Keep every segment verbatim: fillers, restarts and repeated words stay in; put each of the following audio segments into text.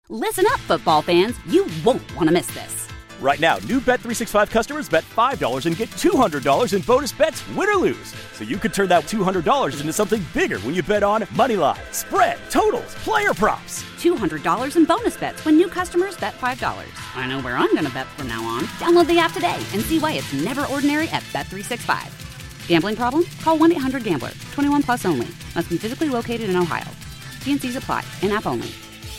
Listen up, football fans. You won't want to miss this. Right now, new Bet three sixty-five customers bet five dollars and get two hundred dollars in bonus bets, win or lose. So you could turn that two hundred dollars into something bigger when you bet on money line, spread, totals, player props. two hundred dollars in bonus bets when new customers bet five dollars. I know where I'm going to bet from now on. Download the app today and see why it's never ordinary at Bet three sixty-five. Gambling problem? Call one eight hundred gambler. twenty-one plus only. Must be physically located in Ohio. T and C's apply. In-app only.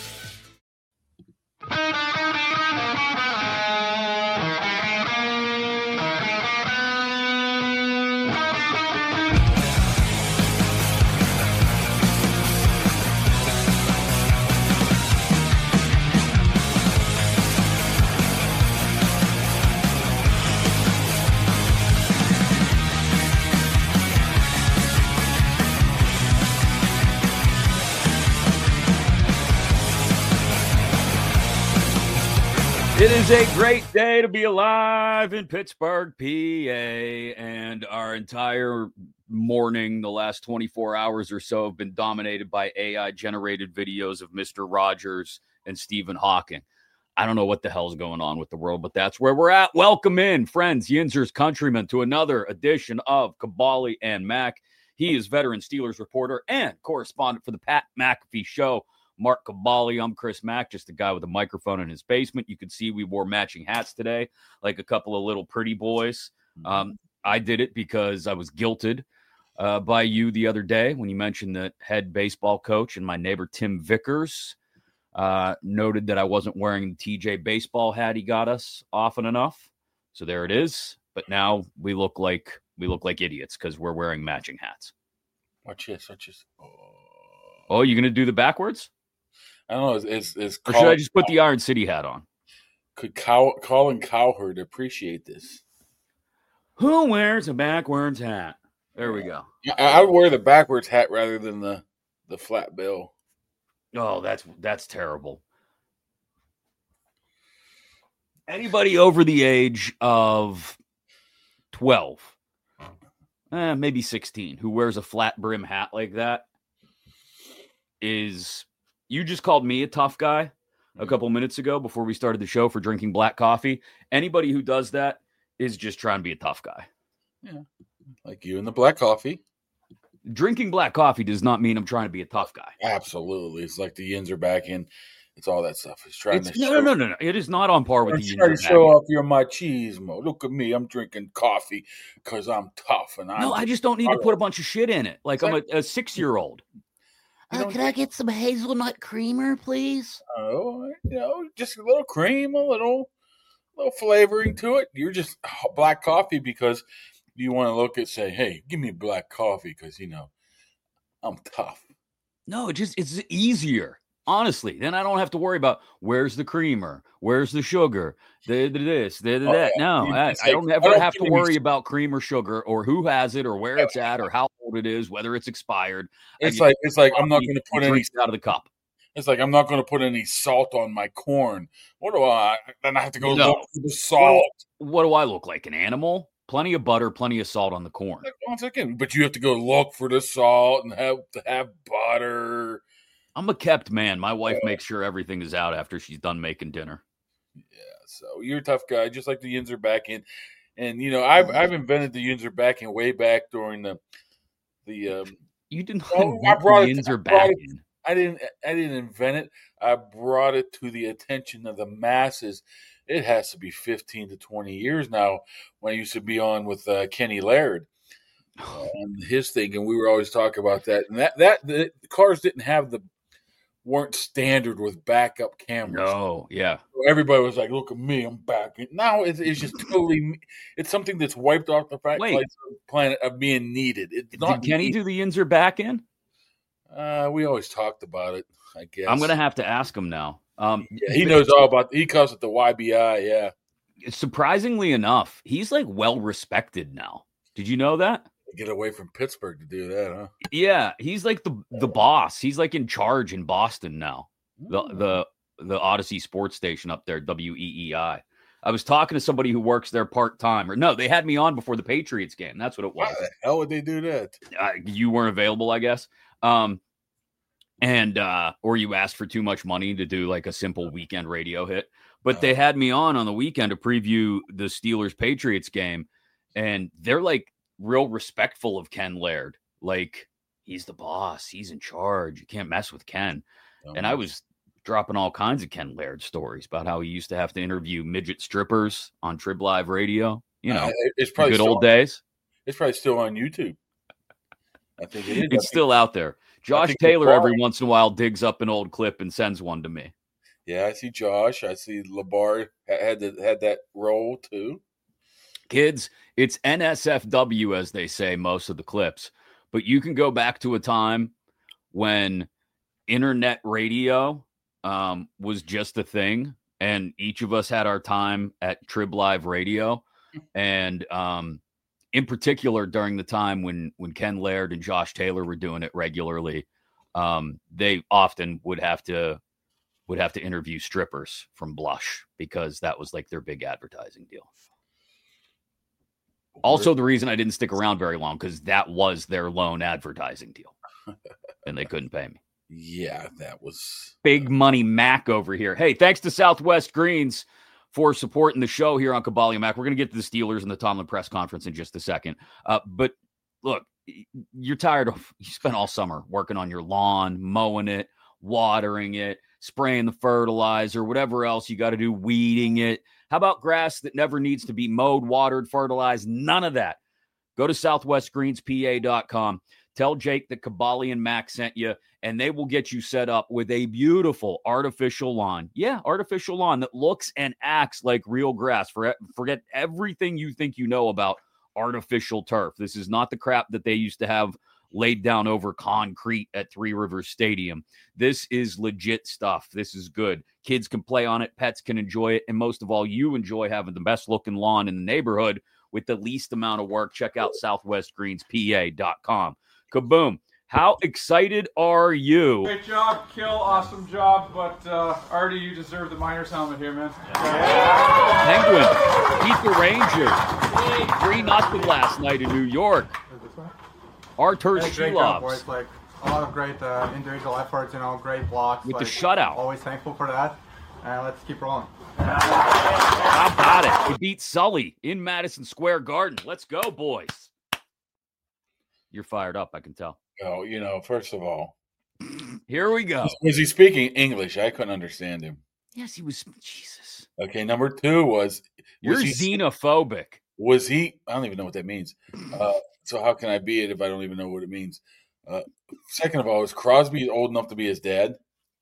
It is a great day to be alive in Pittsburgh, P A, and our entire morning, the last twenty-four hours or so, have been dominated by A I-generated videos of Mister Rogers and Stephen Hawking. I don't know what the hell's going on with the world, but that's where we're at. Welcome in, friends, Yinzers, countrymen, to another edition of Kabali and Mac. He is veteran Steelers reporter and correspondent for the Pat McAfee Show. Mark Kabali, I'm Chris Mack, just a guy with a microphone in his basement. You can see we wore matching hats today, like a couple of little pretty boys. Um, I did it because I was guilted uh, by you the other day when you mentioned the head baseball coach, and my neighbor Tim Vickers uh, noted that I wasn't wearing the T J baseball hat he got us often enough. So there it is. But now we look like we look like idiots because we're wearing matching hats. Watch this, watch this. Oh, oh you're going to do the backwards? I don't know. Is, is, is or should I just put the Iron City hat on? Could Cow, Colin Cowherd appreciate this? Who wears a backwards hat? There we go. I, I would wear the backwards hat rather than the, the flat bill. Oh, that's that's terrible. Anybody over the age of twelve, eh, maybe sixteen, who wears a flat brim hat like that is... You just called me a tough guy a couple minutes ago before we started the show for drinking black coffee. Anybody who does that is just trying to be a tough guy. Yeah, like you and the black coffee. Drinking black coffee does not mean I'm trying to be a tough guy. Absolutely. It's like the Yins are back in. It's all that stuff. It's trying it's, to no, show, no, no, no, no. It is not on par with the Yins. Trying to show off your machismo. Look at me. I'm drinking coffee because I'm tough. And I'm No, I just don't need to put a bunch of shit in it. Like I'm a, a six-year-old. Uh, can I get some hazelnut creamer, please? Oh, you know, just a little cream, a little, little flavoring to it. You're just black coffee because you want to look at, say, hey, give me black coffee because, you know, I'm tough. No, it just it's easier, honestly. Then I don't have to worry about where's the creamer, where's the sugar, the, the this, the, the Oh, that. yeah. No, I, Like, I don't ever I don't have to think worry it's- about cream or sugar or who has it or where it's at or how old it is, whether it's expired. I It's just like it's like I'm not coffee going to and put any drink it out of the cup. It's like I'm not going to put any salt on my corn. What do I? Then I have to go No. look for the salt. What do I look like? An animal? Plenty of butter, plenty of salt on the corn. Like, once again, but you have to go look for the salt and have to have butter. I'm a kept man. My wife Yeah. makes sure everything is out after she's done making dinner. Yeah, so you're a tough guy, just like the Yins are back in. And you know, I've I've invented the Yins are back in way back during the the. Um, You didn't Oh, I invent the brought it- Yins I are brought back it- in. I didn't I didn't invent it. I brought it to the attention of the masses. It has to be fifteen to twenty years now. When I used to be on with uh, Kenny Laird on his thing, and we were always talking about that. And that that the cars didn't have the weren't standard with backup cameras. No, yeah. So everybody was like, "Look at me, I'm back." Now it's, it's just totally. It's something that's wiped off the fact Wait. planet of being needed. It's not Did Kenny needed. do the Yins are back in? Uh, we always talked about it. I guess I'm gonna have to ask him now. Um, Yeah, he knows all about. He calls it the Y B I. Yeah, surprisingly enough, he's like well respected now. Did you know that? get away from Pittsburgh to do that, huh? Yeah, he's like the the boss. He's like in charge in Boston now. The the the Odyssey sports station up there, W E E I. I was talking to somebody who works there part time. Or no, they had me on before the Patriots game. That's what it was. Why the hell would they do that? Uh, you weren't available, I guess. Um, and uh, or you asked for too much money to do like a simple weekend radio hit. But they had me on on the weekend to preview the Steelers-Patriots game, and they're like real respectful of Ken Laird. Like, he's the boss. He's in charge. You can't mess with Ken. Oh, and I was dropping all kinds of Ken Laird stories about how he used to have to interview midget strippers on Trib Live Radio. You know, uh, it's probably good old days. It's probably still on YouTube. I think it is. It's still out there. Josh Taylor every once in a while digs up an old clip and sends one to me. Yeah, I see Josh. I see LeBar had the, had that role too. Kids, it's N S F W, as they say, most of the clips. But you can go back to a time when internet radio um, was just a thing, and each of us had our time at Trib Live Radio. And um, in particular, during the time when, when Ken Laird and Josh Taylor were doing it regularly, um, they often would have to would have to interview strippers from Blush because that was like their big advertising deal. Also, the reason I didn't stick around very long, because that was their lone advertising deal and they couldn't pay me. Yeah, that was big money Mac over here. Hey, thanks to Southwest Greens for supporting the show here on Kabali and Mac. We're going to get to the Steelers and the Tomlin press conference in just a second. Uh, but look, you're tired of, you spent all summer working on your lawn, mowing it, watering it, spraying the fertilizer, whatever else you got to do, weeding it. How about grass that never needs to be mowed, watered, fertilized? None of that. Go to southwest greens p a dot com. Tell Jake that Kabali and Mac sent you, and they will get you set up with a beautiful artificial lawn. Yeah, artificial lawn that looks and acts like real grass. Forget everything you think you know about artificial turf. This is not the crap that they used to have laid down over concrete at Three Rivers Stadium. This is legit stuff. This is good. Kids can play on it. Pets can enjoy it. And most of all, you enjoy having the best looking lawn in the neighborhood with the least amount of work. Check out southwest greens p a dot com. Kaboom. How excited are you? Great job, Kill. Awesome job. But uh, Artie, you deserve the Miners helmet here, man. Yeah. Penguin beat the Rangers three nothing last night in New York. Artur Shilovs. Like a lot of great uh, individual efforts, you know, great blocks. With like, the shutout. Always thankful for that. And let's keep rolling. How about it? It beat Sully in Madison Square Garden. Let's go, boys. You're fired up, I can tell. Oh, you know, first of all. Here we go. Was he speaking English? I couldn't understand him. Yes, he was. Jesus. Okay, number two was. You're was he, xenophobic. Was he? I don't even know what that means. Uh, so how can I be it if I don't even know what it means? Uh, second of all, is Crosby old enough to be his dad?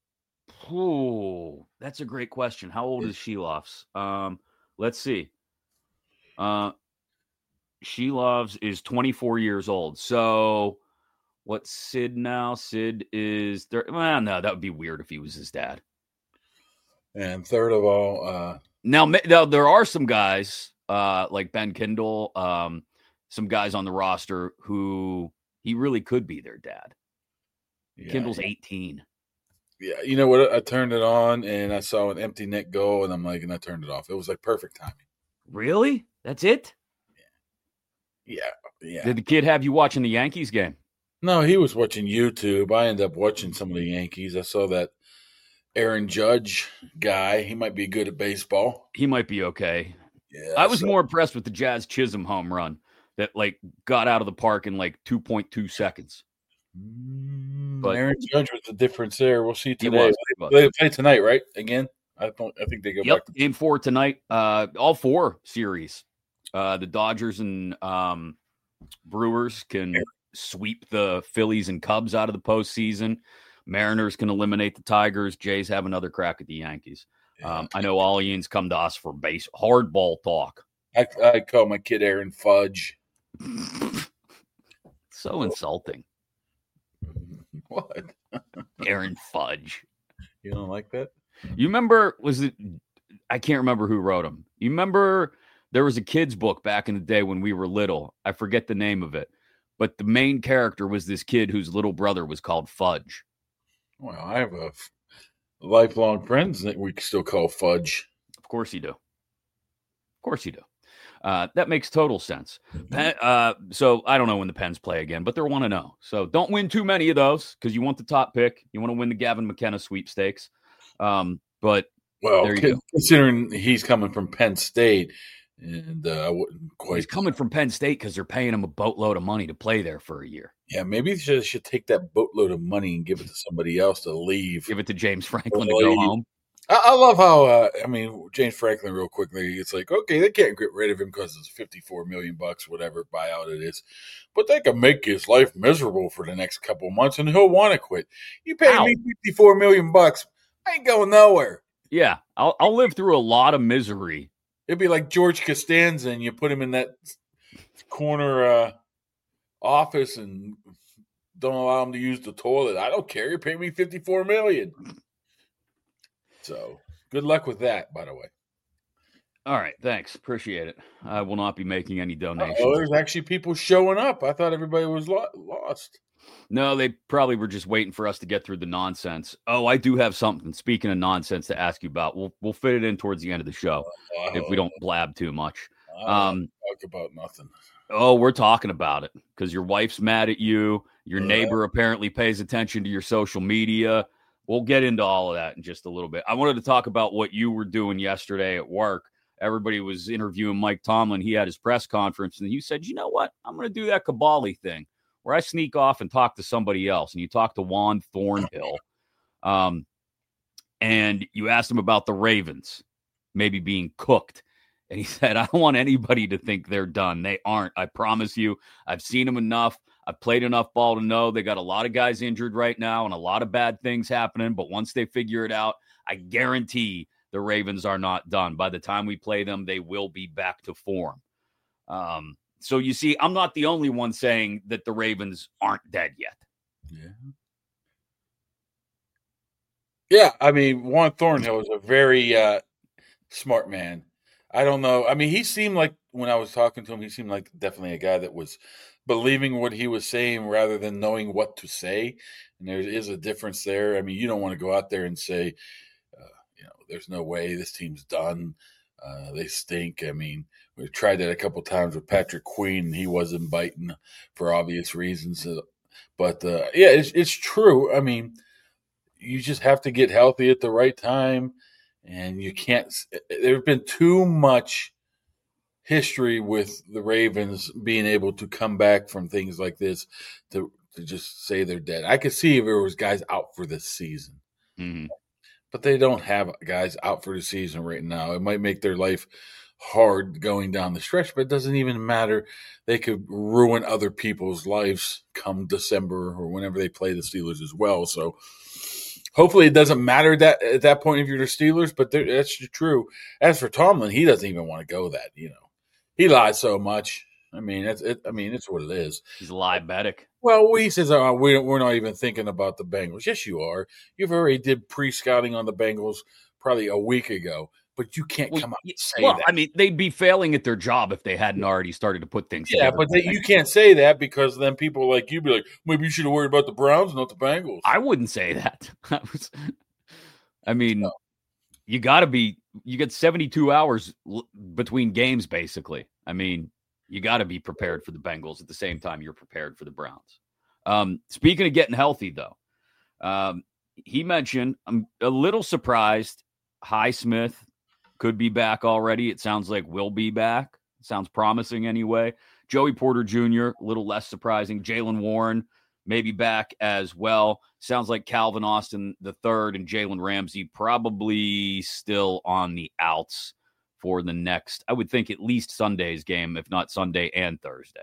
Oh, that's a great question. How old is Shilovs? Um, let's see. Uh, Shilovs is twenty-four years old. So what's Sid now? Sid is thirty. Well, no, that would be weird if he was his dad. And third of all, uh, now, now there are some guys uh, like Ben Kindle, um, some guys on the roster who he really could be their dad. Yeah, Kindle's eighteen. Yeah, you know what? I turned it on and I saw an empty net goal, and I'm like, and I turned it off. It was like perfect timing. Really? That's it? Yeah, yeah. Did the kid have you watching the Yankees game? No, he was watching YouTube. I ended up watching some of the Yankees. I saw that Aaron Judge guy. He might be good at baseball. He might be okay. Yeah, I was so. more impressed with the Jazz Chisholm home run that like got out of the park in like two point two seconds. But Aaron Judge was the difference there. We'll see today. Was, was. They play tonight, right? Again, I don't. I think they go yep, back. To- game four tonight. Uh, all four series. Uh, the Dodgers and um, Brewers can yeah. sweep the Phillies and Cubs out of the postseason. Mariners can eliminate the Tigers. Jays have another crack at the Yankees. Yeah. Um, I know all Ian's come to us for base hardball talk. I, I call my kid Aaron Fudge. So insulting. What? Aaron Fudge. You don't like that? You remember, was it, I can't remember who wrote them. You remember there was a kid's book back in the day when we were little. I forget the name of it. But the main character was this kid whose little brother was called Fudge. Well, I have a lifelong friends that we still call Fudge. Of course you do. Of course you do. Uh, that makes total sense. Penn, uh, so I don't know when the Pens play again, but they're one and oh. So don't win too many of those because you want the top pick. You want to win the Gavin McKenna sweepstakes. Um, but well, there you go. Considering he's coming from Penn State, and uh, I wouldn't quite. He's coming from Penn State because they're paying him a boatload of money to play there for a year. Yeah, maybe they should, should take that boatload of money and give it to somebody else to leave. Give it to James Franklin to go home. I, I love how, uh, I mean, James Franklin, real quickly, it's like, okay, they can't get rid of him because it's fifty-four million bucks, whatever buyout it is, but they can make his life miserable for the next couple of months, and he'll want to quit. You pay Ow. me fifty-four million bucks, I ain't going nowhere. Yeah, I'll I'll live through a lot of misery. It'd be like George Costanza, and you put him in that corner uh, office and don't allow him to use the toilet. I don't care. You pay me fifty-four million dollars. So good luck with that, by the way. All right. Thanks. Appreciate it. I will not be making any donations. Oh, there's actually people showing up. I thought everybody was lo- lost. No, they probably were just waiting for us to get through the nonsense. Oh, I do have something, speaking of nonsense, to ask you about. We'll we'll fit it in towards the end of the show uh, if we don't blab too much. I um, talk about nothing. Oh, we're talking about it because your wife's mad at you. Your uh, neighbor apparently pays attention to your social media. We'll get into all of that in just a little bit. I wanted to talk about what you were doing yesterday at work. Everybody was interviewing Mike Tomlin. He had his press conference, and you said, you know what? I'm going to do that Caballi thing where I sneak off and talk to somebody else. And you talked to Juan Thornhill. Um, and you asked him about the Ravens maybe being cooked. And he said, I don't want anybody to think they're done. They aren't. I promise you. I've seen them enough. I've played enough ball to know they got a lot of guys injured right now and a lot of bad things happening. But once they figure it out, I guarantee the Ravens are not done. By the time we play them, they will be back to form. Um, so you see, I'm not the only one saying that the Ravens aren't dead yet. Yeah. Yeah, I mean, Juan Thornhill is a very uh, smart man. I don't know. I mean, he seemed like, when I was talking to him, he seemed like definitely a guy that was believing what he was saying rather than knowing what to say. And there is a difference there. I mean, you don't want to go out there and say, uh, you know, there's no way this team's done. Uh, they stink. I mean, we tried that a couple times with Patrick Queen, and he wasn't biting for obvious reasons. But, uh, yeah, it's, it's true. I mean, you just have to get healthy at the right time. And you can't – there's been too much history with the Ravens being able to come back from things like this to, to just say they're dead. I could see if there was guys out for this season. Mm-hmm. But they don't have guys out for the season right now. It might make their life hard going down the stretch, but it doesn't even matter. They could ruin other people's lives come December or whenever they play the Steelers as well. So – hopefully it doesn't matter that at that point if you're the Steelers, but that's true. As for Tomlin, he doesn't even want to go that, you know. He lies so much. I mean, it's it, I mean, it's what it is. He's liabetic. Well, he says, oh, we, we're not even thinking about the Bengals. Yes, you are. You've already did pre-scouting on the Bengals probably a week ago, but you can't well, come out and say well, that. I mean, they'd be failing at their job if they hadn't already started to put things yeah, together. but they, you can't say that because then people like you be like, maybe you should have worried about the Browns, not the Bengals. I wouldn't say that. I, was, I mean, no. you got to be – you get seventy-two hours l- between games, basically. I mean, you got to be prepared for the Bengals at the same time you're prepared for the Browns. Um, speaking of getting healthy, though, um, he mentioned – I'm a little surprised Highsmith – could be back already. It sounds like will be back. It sounds promising anyway. Joey Porter Junior, a little less surprising. Jaylen Warren, maybe back as well. Sounds like Calvin Austin the third and Jalen Ramsey probably still on the outs for the next, I would think at least Sunday's game, if not Sunday and Thursday.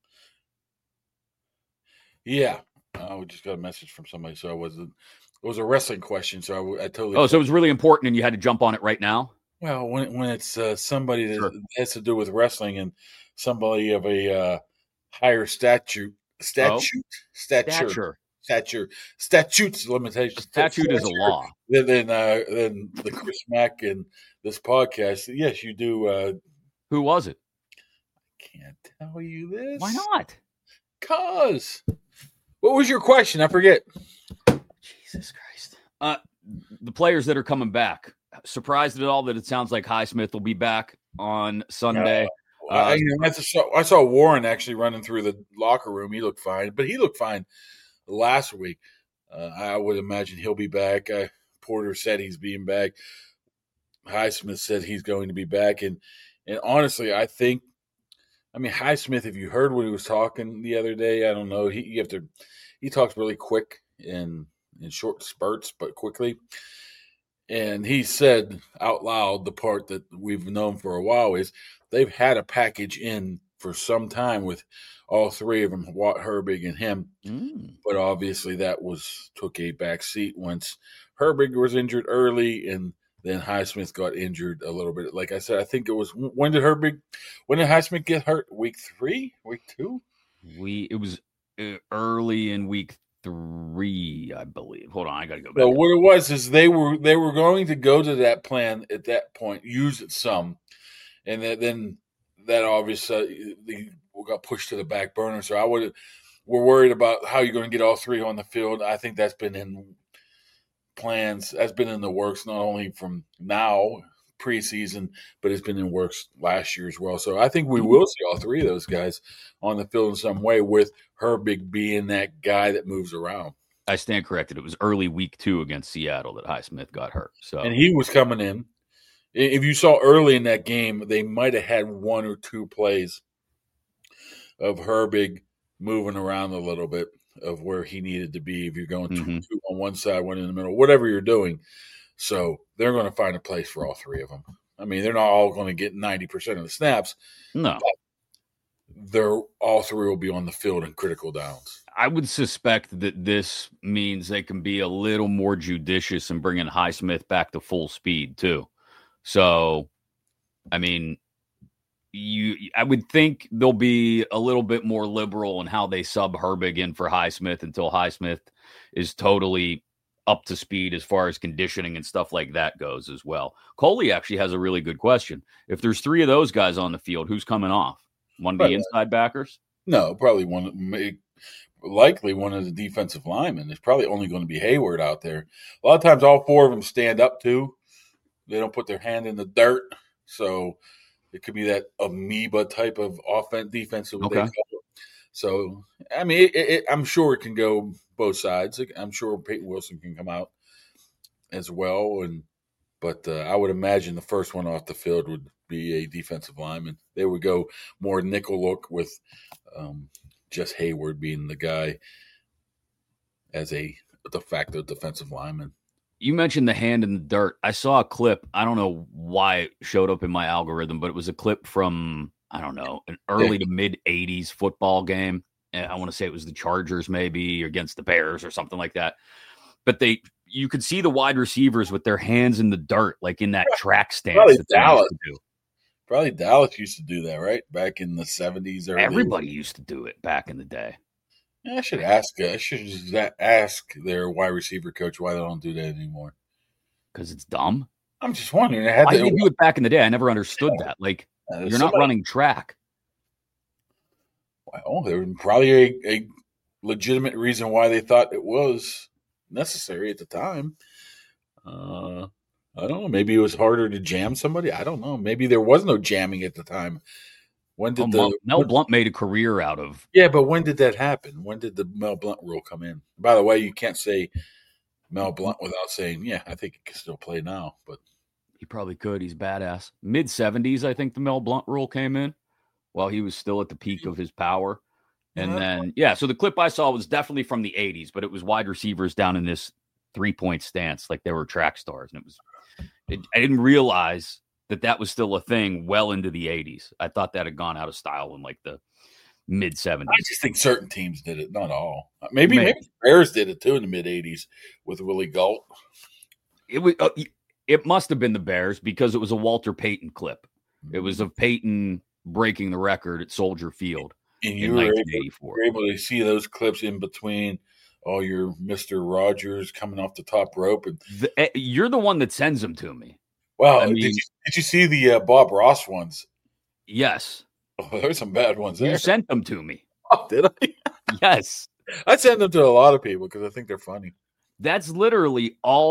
Yeah. I just got a message from somebody, so I wasn't, it was a wrestling question, so I, I totally. Oh, so it was really important and you had to jump on it right now? Well, when when it's uh, somebody that Sure. has to do with wrestling and somebody of a uh, higher statute, statute, Oh. stature, Stature. stature, statutes limitations. Statute is a law. Then then, uh, then the Chris Mack and this podcast. Yes, you do. Uh, Who was it? can't tell you this. Why not? Cause what was your question? I forget. Jesus Christ. Uh, the players that are coming back. Surprised at all that it sounds like Highsmith will be back on Sunday. Uh, I, you know, I, saw, I saw Warren actually running through the locker room. He looked fine, but he looked fine last week. Uh, I would imagine he'll be back. Uh, Porter said he's being back. Highsmith said he's going to be back. And, and honestly, I think, I mean, Highsmith, if you heard what he was talking the other day, I don't know. He you have to, he talks really quick and in short spurts, but quickly. And he said out loud the part that we've known for a while is they've had a package in for some time with all three of them, Watt, Herbig, and him. Mm. But obviously that was took a back seat once Herbig was injured early and then Highsmith got injured a little bit. Like I said, I think it was when did Herbig, when did Highsmith get hurt? Week three, week two. We it was early in week three, I believe. Hold on, I got to go back. So what it was is they were they were going to go to that plan at that point, use it some, and that, then that obviously they got pushed to the back burner. So I would we're worried about how you're going to get all three on the field. I think that's been in plans. That's been in the works not only from now preseason, but it's been in works last year as well. So I think we will see all three of those guys on the field in some way, with Herbig being that guy that moves around. I stand corrected. It was early week two against Seattle that Highsmith got hurt. So and he was coming in. If you saw early in that game, they might have had one or two plays of Herbig moving around a little bit of where he needed to be. If you're going mm-hmm. two, two on one side, one in the middle, whatever you're doing. So they're going to find a place for all three of them. I mean, they're not all going to get ninety percent of the snaps. No. But they're all three will be on the field in critical downs. I would suspect that this means they can be a little more judicious in bringing Highsmith back to full speed too. So, I mean, you, I would think they'll be a little bit more liberal in how they sub Herbig in for Highsmith until Highsmith is totally up to speed as far as conditioning and stuff like that goes as well. Coley actually has a really good question. If there's three of those guys on the field, who's coming off? One of the inside backers? No, probably one, likely one of the defensive linemen. It's probably only going to be Hayward out there. A lot of times all four of them stand up too. They don't put their hand in the dirt. So it could be that amoeba type of offense, defensive. Okay. So, I mean, it, it, I'm sure it can go both sides. I'm sure Peyton Wilson can come out as well. And But uh, I would imagine the first one off the field would be a defensive lineman. They would go more nickel look with um, just Hayward being the guy as a de facto defensive lineman. You mentioned the hand in the dirt. I saw a clip. I don't know why it showed up in my algorithm, but it was a clip from, I don't know, an early to mid eighties football game. And I want to say it was the Chargers maybe against the Bears or something like that. But they, you could see the wide receivers with their hands in the dirt, like in that track stance. Probably that Dallas. Used to do. Probably Dallas used to do that, right? Back in the seventies. Everybody used to do it back in the day. I should ask. I should just ask their wide receiver coach why they don't do that anymore. Because it's dumb. I'm just wondering. I had why to, did they do it back in the day? I never understood yeah. that. Like uh, you're somebody, not running track. Well, there was probably a, a legitimate reason why they thought it was necessary at the time. Uh, I don't know. Maybe it was harder to jam somebody. I don't know. Maybe there was no jamming at the time. When did well, the Mel when, Blount made a career out of? Yeah, but when did that happen? When did the Mel Blount rule come in? By the way, you can't say Mel Blount without saying, "Yeah, I think he can still play now." But he probably could. He's badass. Mid seventies, I think the Mel Blount rule came in while he was still at the peak of his power. And yeah. then, yeah, so the clip I saw was definitely from the eighties, but it was wide receivers down in this three-point stance like they were track stars. And it was, it, I didn't realize that that was still a thing well into the eighties. I thought that had gone out of style in like the mid seventies. I just think certain teams did it, not all. Maybe maybe, maybe the Bears did it too in the mid eighties with Willie Gault. It was uh, it must have been the Bears because it was a Walter Payton clip. Mm-hmm. It was of Payton breaking the record at Soldier Field and you in were nineteen eighty-four. Able, you were able to see those clips in between all your Mister Rogers coming off the top rope. And the, you're the one that sends them to me. Wow, I mean, did you did you see the uh, Bob Ross ones? Yes. Oh, there's some bad ones there. You sent them to me. Oh, did I? Yes. I send them to a lot of people because I think they're funny. That's literally all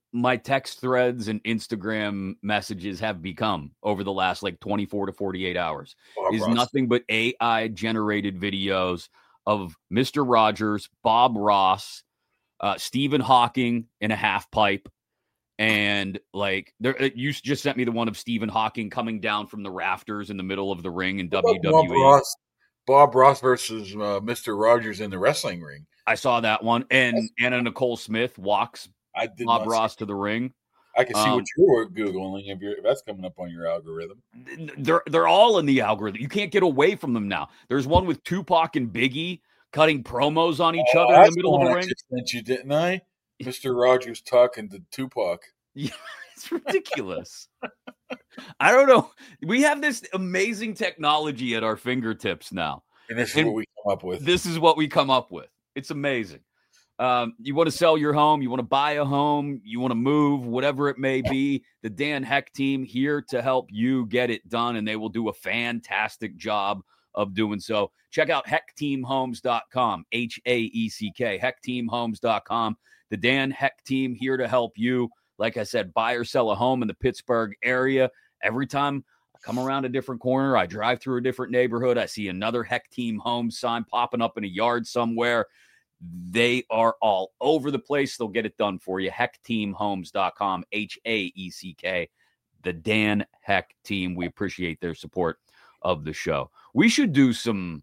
my text threads and Instagram messages have become over the last like twenty-four to forty-eight hours Bob is Ross. nothing but A I generated videos of Mister Rogers, Bob Ross, uh, Stephen Hawking in a half pipe. And like there, you just sent me the one of Stephen Hawking coming down from the rafters in the middle of the ring in W W E. Bob Ross, Bob Ross versus uh, Mister Rogers in the wrestling ring. I saw that one. And Anna Nicole Smith walks I did Bob not Ross see to the ring. I can see Um, what you're googling if, you're, if that's coming up on your algorithm. They're they're all in the algorithm. You can't get away from them now. There's one with Tupac and Biggie cutting promos on each Oh, other in that's the middle of one the I ring. just sent you, didn't I? Mister Rogers talking to Tupac. Yeah, it's ridiculous. I don't know. We have this amazing technology at our fingertips now. And this is And what we come up with. This is what we come up with. It's amazing. Um, you want to sell your home, you want to buy a home, you want to move, whatever it may be, the Dan Heck team here to help you get it done, and they will do a fantastic job of doing so. Check out heck team homes dot com, H A E C K, heck team homes dot com. The Dan Heck team here to help you. Like I said, buy or sell a home in the Pittsburgh area. Every time I come around a different corner, I drive through a different neighborhood, I see another Heck Team Homes sign popping up in a yard somewhere. They are all over the place. They'll get it done for you. heck team homes dot com, H A E C K. The Dan Heck team. We appreciate their support of the show. We should do some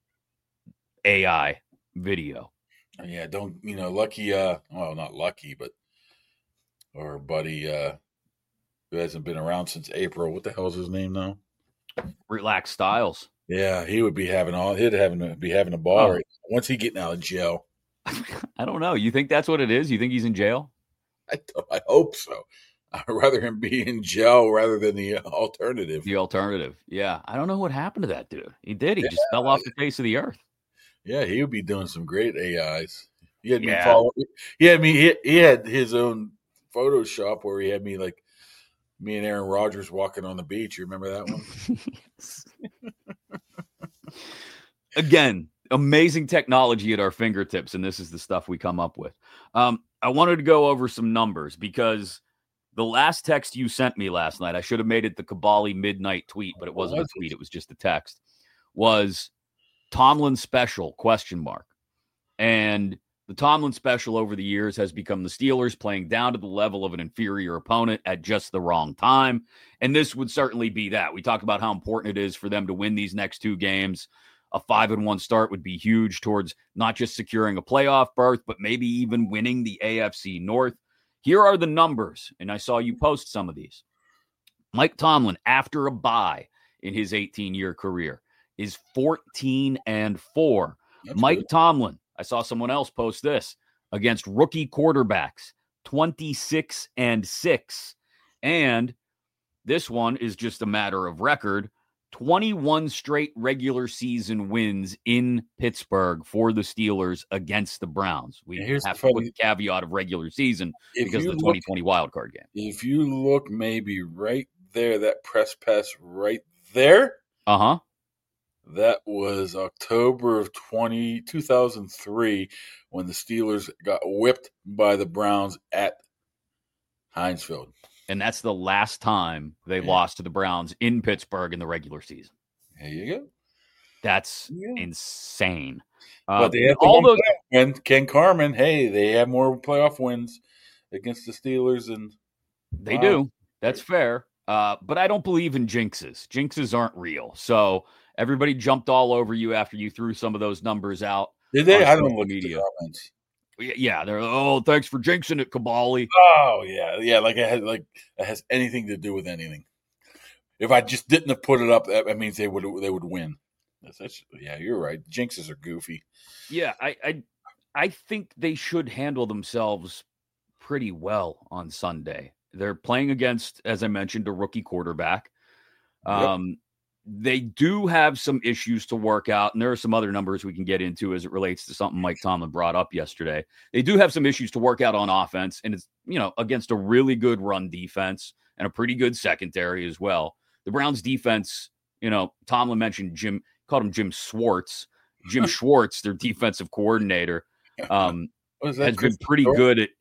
A I video. Yeah, don't, you know, Lucky, uh, well, not Lucky, but our buddy uh, who hasn't been around since April. What the hell is his name now? Relax Styles. Yeah, he would be having all, he'd having be having a ball Oh. right now. Once he getting out of jail. I don't know. You think that's what it is? You think he's in jail? I, I hope so. I'd rather him be in jail rather than the alternative. The alternative. Yeah. I don't know what happened to that dude. He did. He Yeah. just fell off the face of the earth. Yeah, he would be doing some great A Is. He had me Yeah. follow. He had me. He, he had his own Photoshop where he had me like me and Aaron Rodgers walking on the beach. You remember that one? Again, amazing technology at our fingertips, and this is the stuff we come up with. Um, I wanted to go over some numbers because the last text you sent me last night, I should have made it the Cabali midnight tweet, but it wasn't a tweet. It was just a text, was Tomlin special, question mark. And the Tomlin special over the years has become the Steelers playing down to the level of an inferior opponent at just the wrong time. And this would certainly be that. We talked about how important it is for them to win these next two games. A five and one start would be huge towards not just securing a playoff berth, but maybe even winning the A F C North. Here are the numbers, and I saw you post some of these. Mike Tomlin, after a bye in his eighteen-year career, is fourteen and four. That's Mike good. Tomlin, I saw someone else post this, against rookie quarterbacks, twenty-six and six. And this one is just a matter of record. twenty-one straight regular season wins in Pittsburgh for the Steelers against the Browns. We And here's have the to put funny- the caveat of regular season If because you of the look- twenty twenty wildcard game. If you look maybe right there, that press pass right there, Uh-huh. that was October of twenty, two thousand three when the Steelers got whipped by the Browns at Heinz Field. And that's the last time they Yeah. lost to the Browns in Pittsburgh in the regular season. There you go. That's Yeah. insane. Uh, But they have the all one those, playoff win. Ken Carmen, hey, they have more playoff wins against the Steelers. And they Wow. do. That's fair. Uh, but I don't believe in jinxes. Jinxes aren't real. So everybody jumped all over you after you threw some of those numbers out. did they? On I don't social look at media. the comments. Yeah, they're, oh, thanks for jinxing it, Cabali. Oh yeah, yeah. Like it has like it has anything to do with anything. If I just didn't have put it up, that means they would they would win. That's, that's, yeah, you're right. Jinxes are goofy. Yeah, I, I I think they should handle themselves pretty well on Sunday. They're playing against, as I mentioned, a rookie quarterback. Yep. Um, they do have some issues to work out, and there are some other numbers we can get into as it relates to something Mike Tomlin brought up yesterday. They do have some issues to work out on offense, and it's, you know, against a really good run defense and a pretty good secondary as well. The Browns defense, you know, Tomlin mentioned Jim, called him Jim Schwartz. Jim Schwartz, their defensive coordinator, um, What is that? has been Christopher pretty Short? good at, at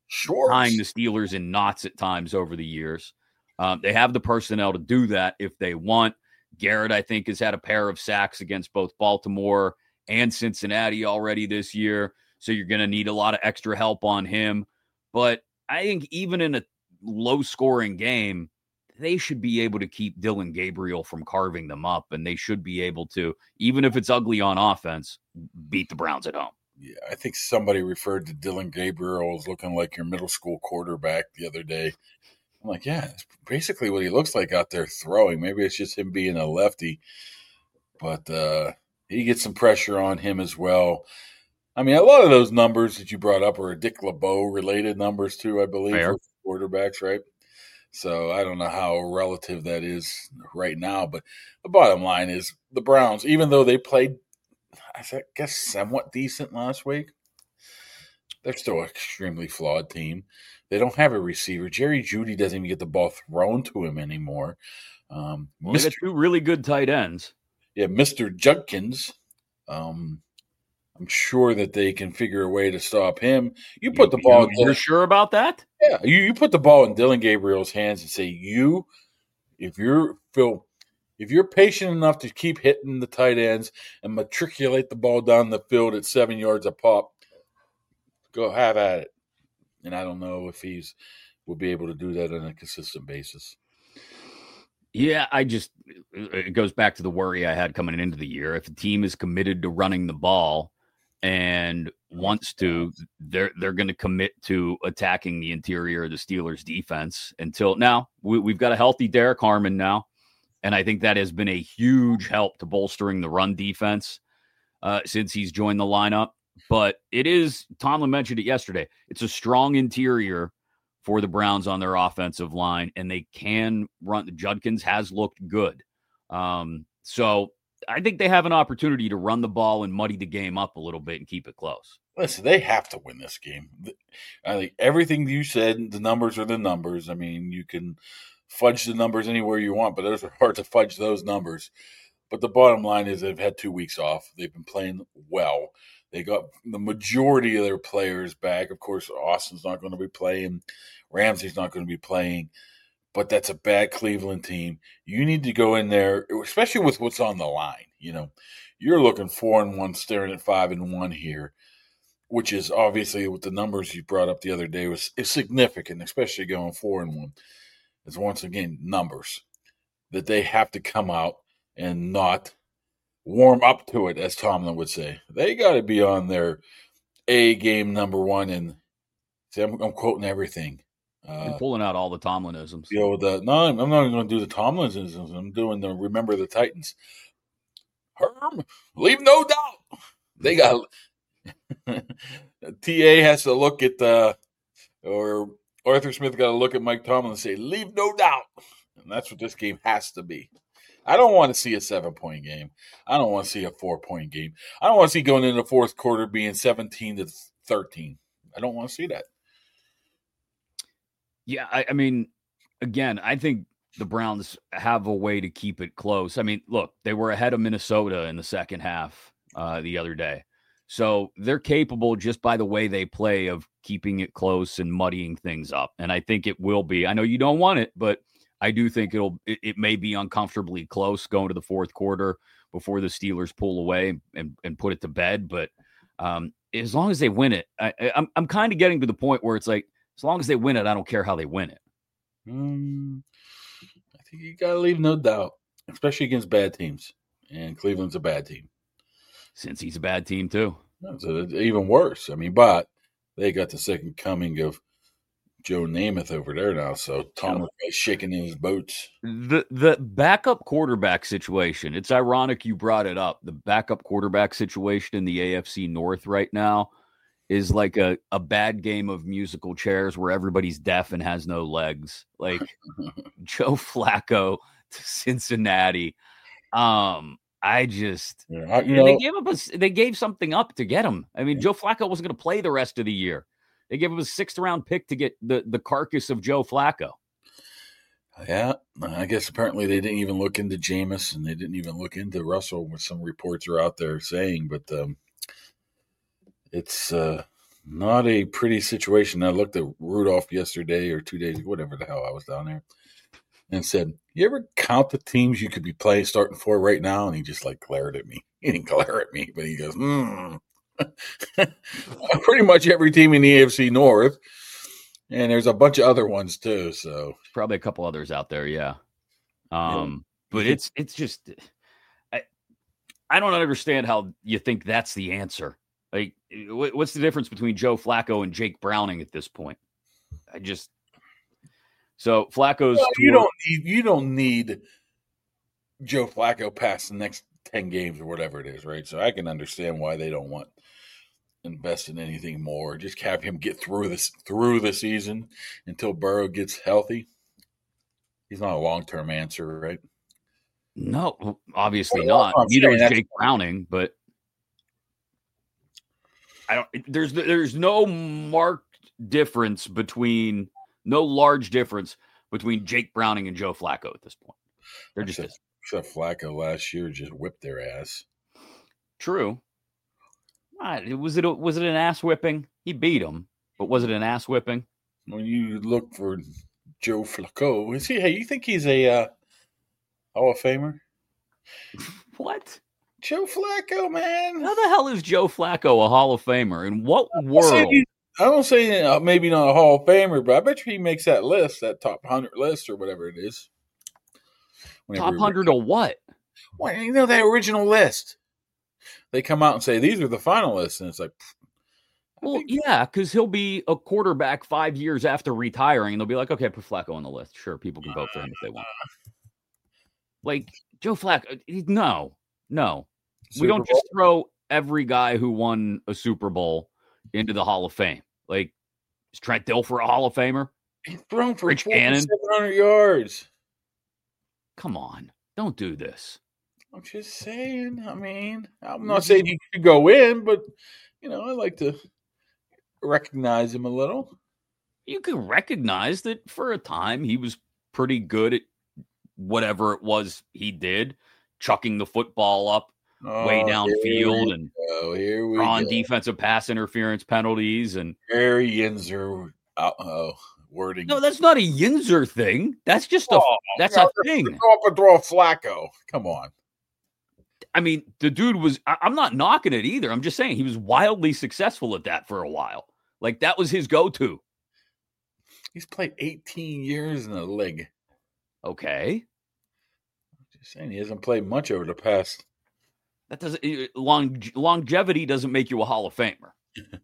Schwartz. tying the Steelers in knots at times over the years. Um, they have the personnel to do that if they want. Garrett, I think, has had a pair of sacks against both Baltimore and Cincinnati already this year, so you're going to need a lot of extra help on him. But I think even in a low-scoring game, they should be able to keep Dillon Gabriel from carving them up, and they should be able to, even if it's ugly on offense, beat the Browns at home. Yeah, I think somebody referred to Dillon Gabriel as looking like your middle school quarterback the other day. I'm like, yeah, it's basically what he looks like out there throwing. Maybe it's just him being a lefty, but uh, he gets some pressure on him as well. I mean, a lot of those numbers that you brought up are Dick LeBeau related numbers too, I believe, Fair. for quarterbacks, right? So I don't know how relative that is right now, but the bottom line is the Browns, even though they played, I guess, somewhat decent last week, they're still an extremely flawed team. They don't have a receiver. Jerry Jeudy doesn't even get the ball thrown to him anymore. Um, Well, they got two really good tight ends. Yeah, Mister Judkins. Um, I'm sure that they can figure a way to stop him. You put the You- ball. You're sure about that? Yeah, you, you put the ball in Dillon Gabriel's hands and say, "You, if you're Phil, if you're patient enough to keep hitting the tight ends and matriculate the ball down the field at seven yards a pop, go have at it." And I don't know if he's will be able to do that on a consistent basis. Yeah, I just it goes back to the worry I had coming into the year. If a team is committed to running the ball and wants to, they're they're going to commit to attacking the interior of the Steelers' defense. Until now, we, we've got a healthy Derek Harmon now, and I think that has been a huge help to bolstering the run defense uh, since he's joined the lineup. But it is, Tomlin mentioned it yesterday, it's a strong interior for the Browns on their offensive line, and they can run. Judkins has looked good. Um, so I think they have an opportunity to run the ball and muddy the game up a little bit and keep it close. Listen, they have to win this game. I think everything you said, the numbers are the numbers. I mean, you can fudge the numbers anywhere you want, but it's hard to fudge those numbers. But the bottom line is they've had two weeks off. They've been playing well. They got the majority of their players back. Of course, Austin's not going to be playing. Ramsey's not going to be playing. But that's a bad Cleveland team. You need to go in there, especially with what's on the line. You know, you're looking four and one, staring at five and one here, which is obviously with the numbers you brought up the other day was is significant, especially going four and one. It's once again numbers that they have to come out and not warm up to it, as Tomlin would say. They got to be on their A game number one. And see, I'm, I'm quoting everything. Uh, You're pulling out all the Tomlinisms. You know, the no, I'm not going to do the Tomlinisms. I'm doing the Remember the Titans. Herm, leave no doubt. They got T A has to look at the, or Arthur Smith got to look at Mike Tomlin and say, leave no doubt. And that's what this game has to be. I don't want to see a seven-point game. I don't want to see a four-point game. I don't want to see going into the fourth quarter being seventeen to thirteen. I don't want to see that. Yeah, I, I mean, again, I think the Browns have a way to keep it close. I mean, look, they were ahead of Minnesota in the second half uh, the other day. So they're capable just by the way they play of keeping it close and muddying things up. And I think it will be. I know you don't want it, but I do think it'll it, it may be uncomfortably close going to the fourth quarter before the Steelers pull away and, and put it to bed. But um, as long as they win it, I, I'm I'm kind of getting to the point where it's like, as long as they win it, I don't care how they win it. Mm, I think you got to leave no doubt, especially against bad teams. And Cleveland's a bad team. Since he's a bad team, too. So even worse. I mean, but they got the second coming of Joe Namath over there now. So Tom is shaking in his boots. The the backup quarterback situation, it's ironic you brought it up. The backup quarterback situation in the A F C North right now is like a, a bad game of musical chairs where everybody's deaf and has no legs. Like Joe Flacco to Cincinnati. Um, I just yeah, you know, they gave up a, they gave something up to get him. I mean, yeah. Joe Flacco wasn't going to play the rest of the year. They gave him a sixth round pick to get the, the carcass of Joe Flacco. Yeah, I guess apparently they didn't even look into Jameis and they didn't even look into Russell, what some reports are out there saying. But um, it's uh, Not a pretty situation. I looked at Rudolph yesterday or two days ago, whatever the hell I was down there, and said, "You ever count the teams you could be playing starting for right now?" And he just like glared at me. He didn't glare at me, but he goes, "Hmm." Pretty much every team in the A F C North, and there's a bunch of other ones too. So probably a couple others out there, yeah. Um, yeah. But it's it's just, I I don't understand how you think that's the answer. Like, what's the difference between Joe Flacco and Jake Browning at this point? I just so Flacco's. Well, you don't need you don't need Joe Flacco past the next ten games or whatever it is, right? So I can understand why they don't want invest in anything more. Just have him get through this through the season until Burrow gets healthy. He's not a long term answer, right? No, obviously not. Neither is Jake Browning, but I don't. There's there's no marked difference between no large difference between Jake Browning and Joe Flacco at this point. They're just except, except Flacco last year just whipped their ass. True. Was it was it an ass whipping? He beat him, but was it an ass whipping? When you look for Joe Flacco, is he? Hey, you think he's a uh, Hall of Famer? What? Joe Flacco, man. How the hell is Joe Flacco a Hall of Famer? In what world? I don't say uh, maybe not a Hall of Famer, but I bet you he makes that list, that top one hundred list or whatever it is. Top one hundred or what? Well, you know, that original list. They come out and say, these are the finalists. And it's like, well, think- yeah, because he'll be a quarterback five years after retiring. And they'll be like, okay, put Flacco on the list. Sure, people can vote for him if they want. Like, Joe Flacco, no, no. Super we don't Bowl? Just throw every guy who won a Super Bowl into the Hall of Fame. Like, is Trent Dilfer a Hall of Famer? He's thrown for seven hundred yards. Come on. Don't do this. I'm just saying. I mean, I'm not saying he should go in, but, you know, I like to recognize him a little. You can recognize that for a time he was pretty good at whatever it was he did, chucking the football up oh, way downfield and drawing defensive pass interference penalties. And Gary Yinzer uh-oh, wording. No, that's not a Yinzer thing. That's just a oh, that's a thing. Go up and throw a Flacco. Come on. I mean, the dude was, I'm not knocking it either. I'm just saying he was wildly successful at that for a while. Like, that was his go-to. He's played eighteen years in the league. Okay. I'm just saying he hasn't played much over the past. That doesn't, long, longevity doesn't make you a Hall of Famer.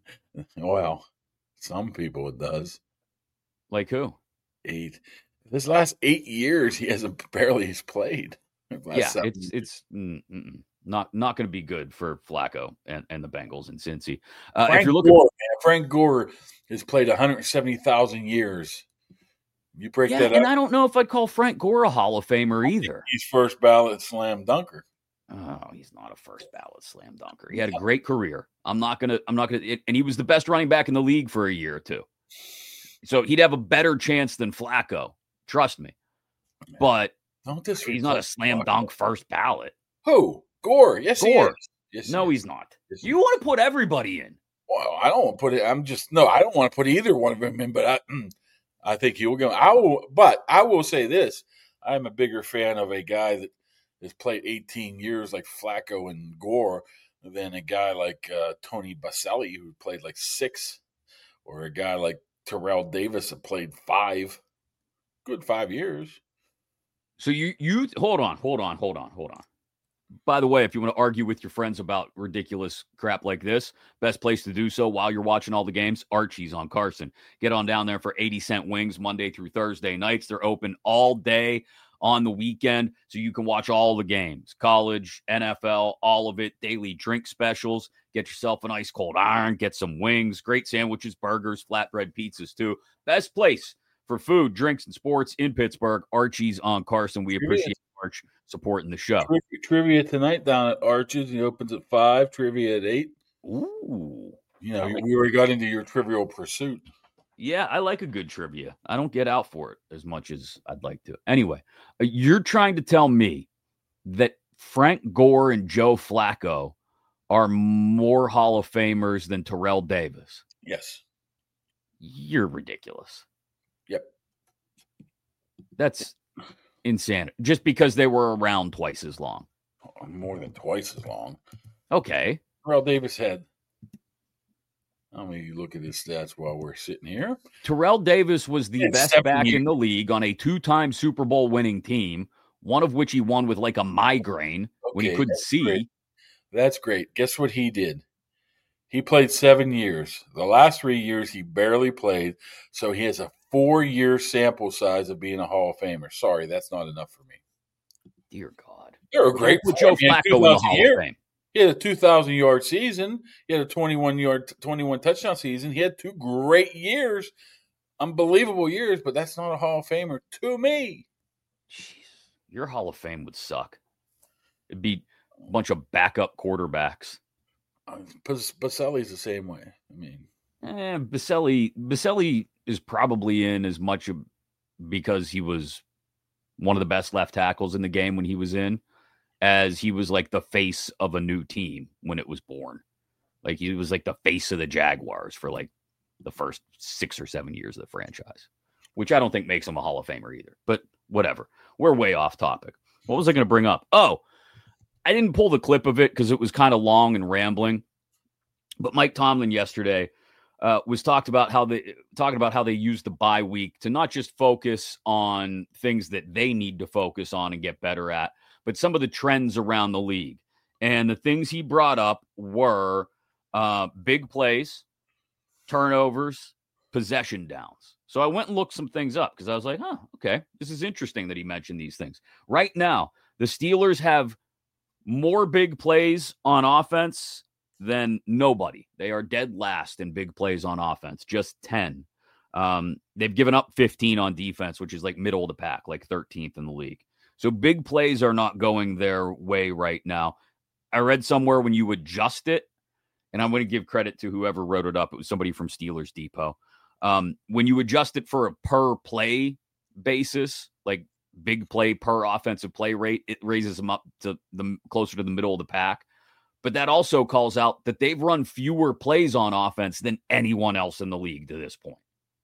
Well, some people it does. Like who? Eight. This last eight years, he hasn't barely played. Yeah, it's it's mm, not not going to be good for Flacco and, and the Bengals and Cincy. Uh, Frank if you're looking, Gore, man, Frank Gore has played one hundred seventy thousand years. You break yeah, that and up. I don't know if I'd call Frank Gore a Hall of Famer either. He's first ballot slam dunker. Oh, he's not a first ballot slam dunker. He had a great career. I'm not gonna. I'm not gonna. It, and he was the best running back in the league for a year or two. So he'd have a better chance than Flacco. Trust me. But. Don't he's not a slam dunk first ballot. Who? Gore. Yes, Gore. he is. Yes, no, he he's not. Yes, you want to put everybody in. Well, I don't want to put it. I'm just no. I don't want to put either one of them in. But I, I think he will go. I will. But I will say this: I'm a bigger fan of a guy that has played eighteen years like Flacco and Gore than a guy like uh, Tony Baselli who played like six, or a guy like Terrell Davis that played five, good five years. So you you hold on, hold on, hold on, hold on. By the way, if you want to argue with your friends about ridiculous crap like this, best place to do so while you're watching all the games, Archie's on Carson. Get on down there for eighty cent wings Monday through Thursday nights. They're open all day on the weekend, so you can watch all the games, college, N F L, all of it, daily drink specials. Get yourself an ice cold iron, get some wings, great sandwiches, burgers, flatbread pizzas too. Best place for food, drinks, and sports in Pittsburgh, Archie's on Carson. We appreciate Arch supporting the show. Trivia, trivia tonight down at Archie's. He opens at five, trivia at eight. Ooh. You know, like we already got into your Trivial Pursuit. Yeah, I like a good trivia. I don't get out for it as much as I'd like to. Anyway, you're trying to tell me that Frank Gore and Joe Flacco are more Hall of Famers than Terrell Davis. Yes. You're ridiculous. Yep. That's insane. Just because they were around twice as long. More than twice as long. Okay. Terrell Davis had, let me look at his stats while we're sitting here. Terrell Davis was the best back years. in the league on a two-time Super Bowl winning team, one of which he won with like a migraine okay, when he couldn't see. Great. That's great. Guess what he did? He played seven years. The last three years, he barely played. So he has a four-year sample size of being a Hall of Famer. Sorry, that's not enough for me. Dear God. You're a great with Joe Flacco in the Hall year. of Fame. He had a two thousand yard season. He had a twenty-one yard, twenty-one touchdown season. He had two great years, unbelievable years, but that's not a Hall of Famer to me. Jeez. Your Hall of Fame would suck. It'd be a bunch of backup quarterbacks. Uh, Baselli's the same way. I mean, eh, Baselli, Baselli is probably in as much because he was one of the best left tackles in the game when he was in, as he was like the face of a new team when it was born. Like he was like the face of the Jaguars for like the first six or seven years of the franchise, which I don't think makes him a Hall of Famer either, but whatever. We're way off topic. What was I going to bring up? Oh, I didn't pull the clip of it because it was kind of long and rambling, but Mike Tomlin yesterday uh, was talked about how they talking about how they use the bye week to not just focus on things that they need to focus on and get better at, but some of the trends around the league. And the things he brought up were uh, big plays, turnovers, possession downs. So I went and looked some things up because I was like, huh, okay, this is interesting that he mentioned these things. Right now, the Steelers have more big plays on offense than nobody. They are dead last in big plays on offense, just ten. Um, they've given up fifteen on defense, which is like middle of the pack, like thirteenth in the league. So big plays are not going their way right now. I read somewhere when you adjust it, and I'm going to give credit to whoever wrote it up. It was somebody from Steelers Depot. Um, when you adjust it for a per play basis, like big play per offensive play rate, it raises them up to the closer to the middle of the pack. But that also calls out that they've run fewer plays on offense than anyone else in the league to this point.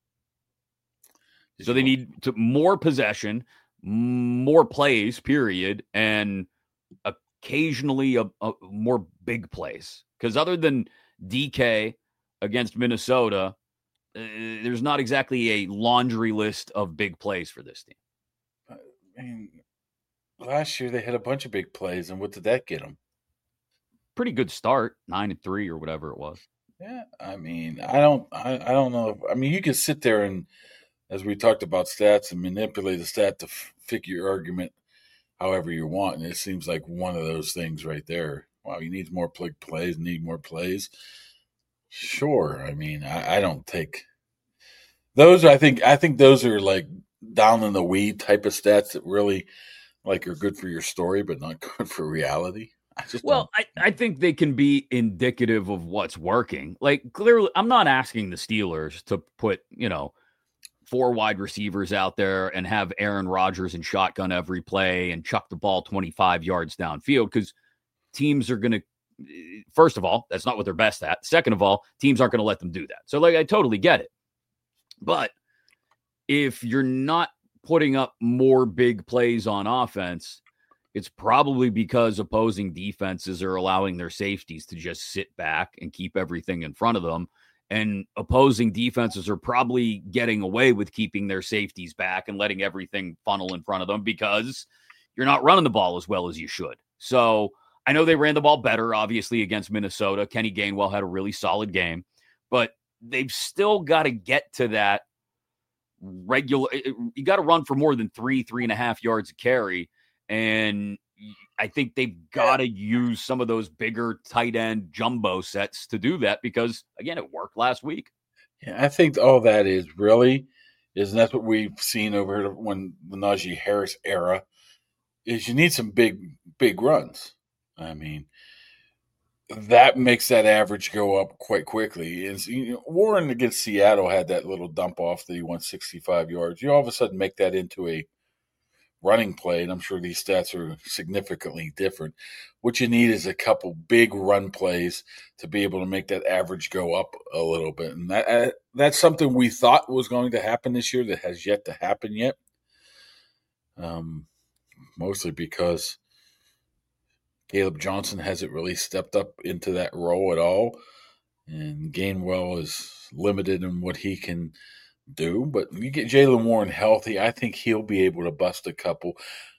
So they need to more possession, more plays, period, and occasionally a, a more big plays. Because other than D K against Minnesota, uh, there's not exactly a laundry list of big plays for this team. I mean, last year they had a bunch of big plays, and what did that get them? Pretty good start, nine and three or whatever it was. Yeah, I mean, I don't, I, I don't know. If, I mean, you can sit there and, as we talked about stats, and manipulate the stat to f- fit your argument however you want, and it seems like one of those things right there. Wow, you need more big plays, need more plays. Sure, I mean, I, I don't take those. I think, I think those are like down in the weed type of stats that really like are good for your story, but not good for reality. I just well, I, I think they can be indicative of what's working. Like clearly, I'm not asking the Steelers to put, you know, four wide receivers out there and have Aaron Rodgers and shotgun every play and chuck the ball twenty-five yards downfield, because teams are going to, first of all, that's not what they're best at. Second of all, teams aren't going to let them do that. So like, I totally get it. But if you're not putting up more big plays on offense, it's probably because opposing defenses are allowing their safeties to just sit back and keep everything in front of them. And opposing defenses are probably getting away with keeping their safeties back and letting everything funnel in front of them because you're not running the ball as well as you should. So I know they ran the ball better, obviously, against Minnesota. Kenny Gainwell had a really solid game, but they've still got to get to that regular. You got to run for more than three, three and a half yards a carry. And I think they've got to use some of those bigger tight end jumbo sets to do that because, again, it worked last week. Yeah, I think all that is really is, and that's what we've seen over here when the Najee Harris era, is you need some big, big runs. I mean, that makes that average go up quite quickly. Is you know, Warren against Seattle had that little dump off that he won sixty-five yards. You all of a sudden make that into a running play, and I'm sure these stats are significantly different. What you need is a couple big run plays to be able to make that average go up a little bit. And that uh, that's something we thought was going to happen this year that has yet to happen yet. Um, mostly because Caleb Johnson hasn't really stepped up into that role at all. And Gainwell is limited in what he can do. But you get Jaylen Warren healthy, I think he'll be able to bust a couple.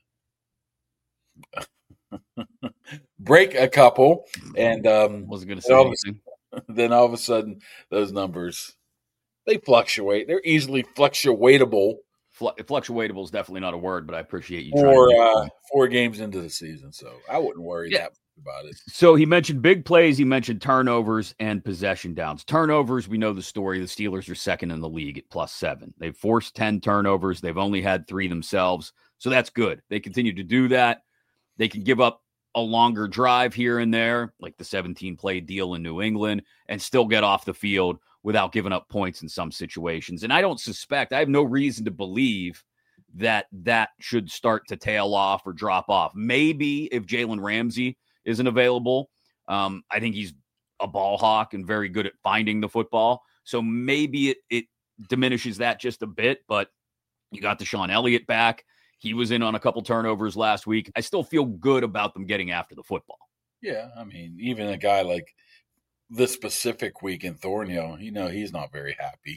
break a couple. And um, wasn't going to say all anything. Of, then all of a sudden, those numbers, they fluctuate. They're easily fluctuatable. Fluctuatable is definitely not a word, but I appreciate you. Four, trying uh, four games into the season, so I wouldn't worry yeah. that much about it. So he mentioned big plays. He mentioned turnovers and possession downs. Turnovers, we know the story. The Steelers are second in the league at plus seven. They've forced ten turnovers. They've only had three themselves, so that's good. They continue to do that. They can give up a longer drive here and there, like the seventeen-play deal in New England, and still get off the field without giving up points in some situations. And I don't suspect, I have no reason to believe that that should start to tail off or drop off. Maybe if Jalen Ramsey isn't available, um, I think he's a ball hawk and very good at finding the football. So maybe it, it diminishes that just a bit, but you got Deshaun Elliott back. He was in on a couple turnovers last week. I still feel good about them getting after the football. Yeah, I mean, even a guy like this specific week in Thornhill, you know, he's not very happy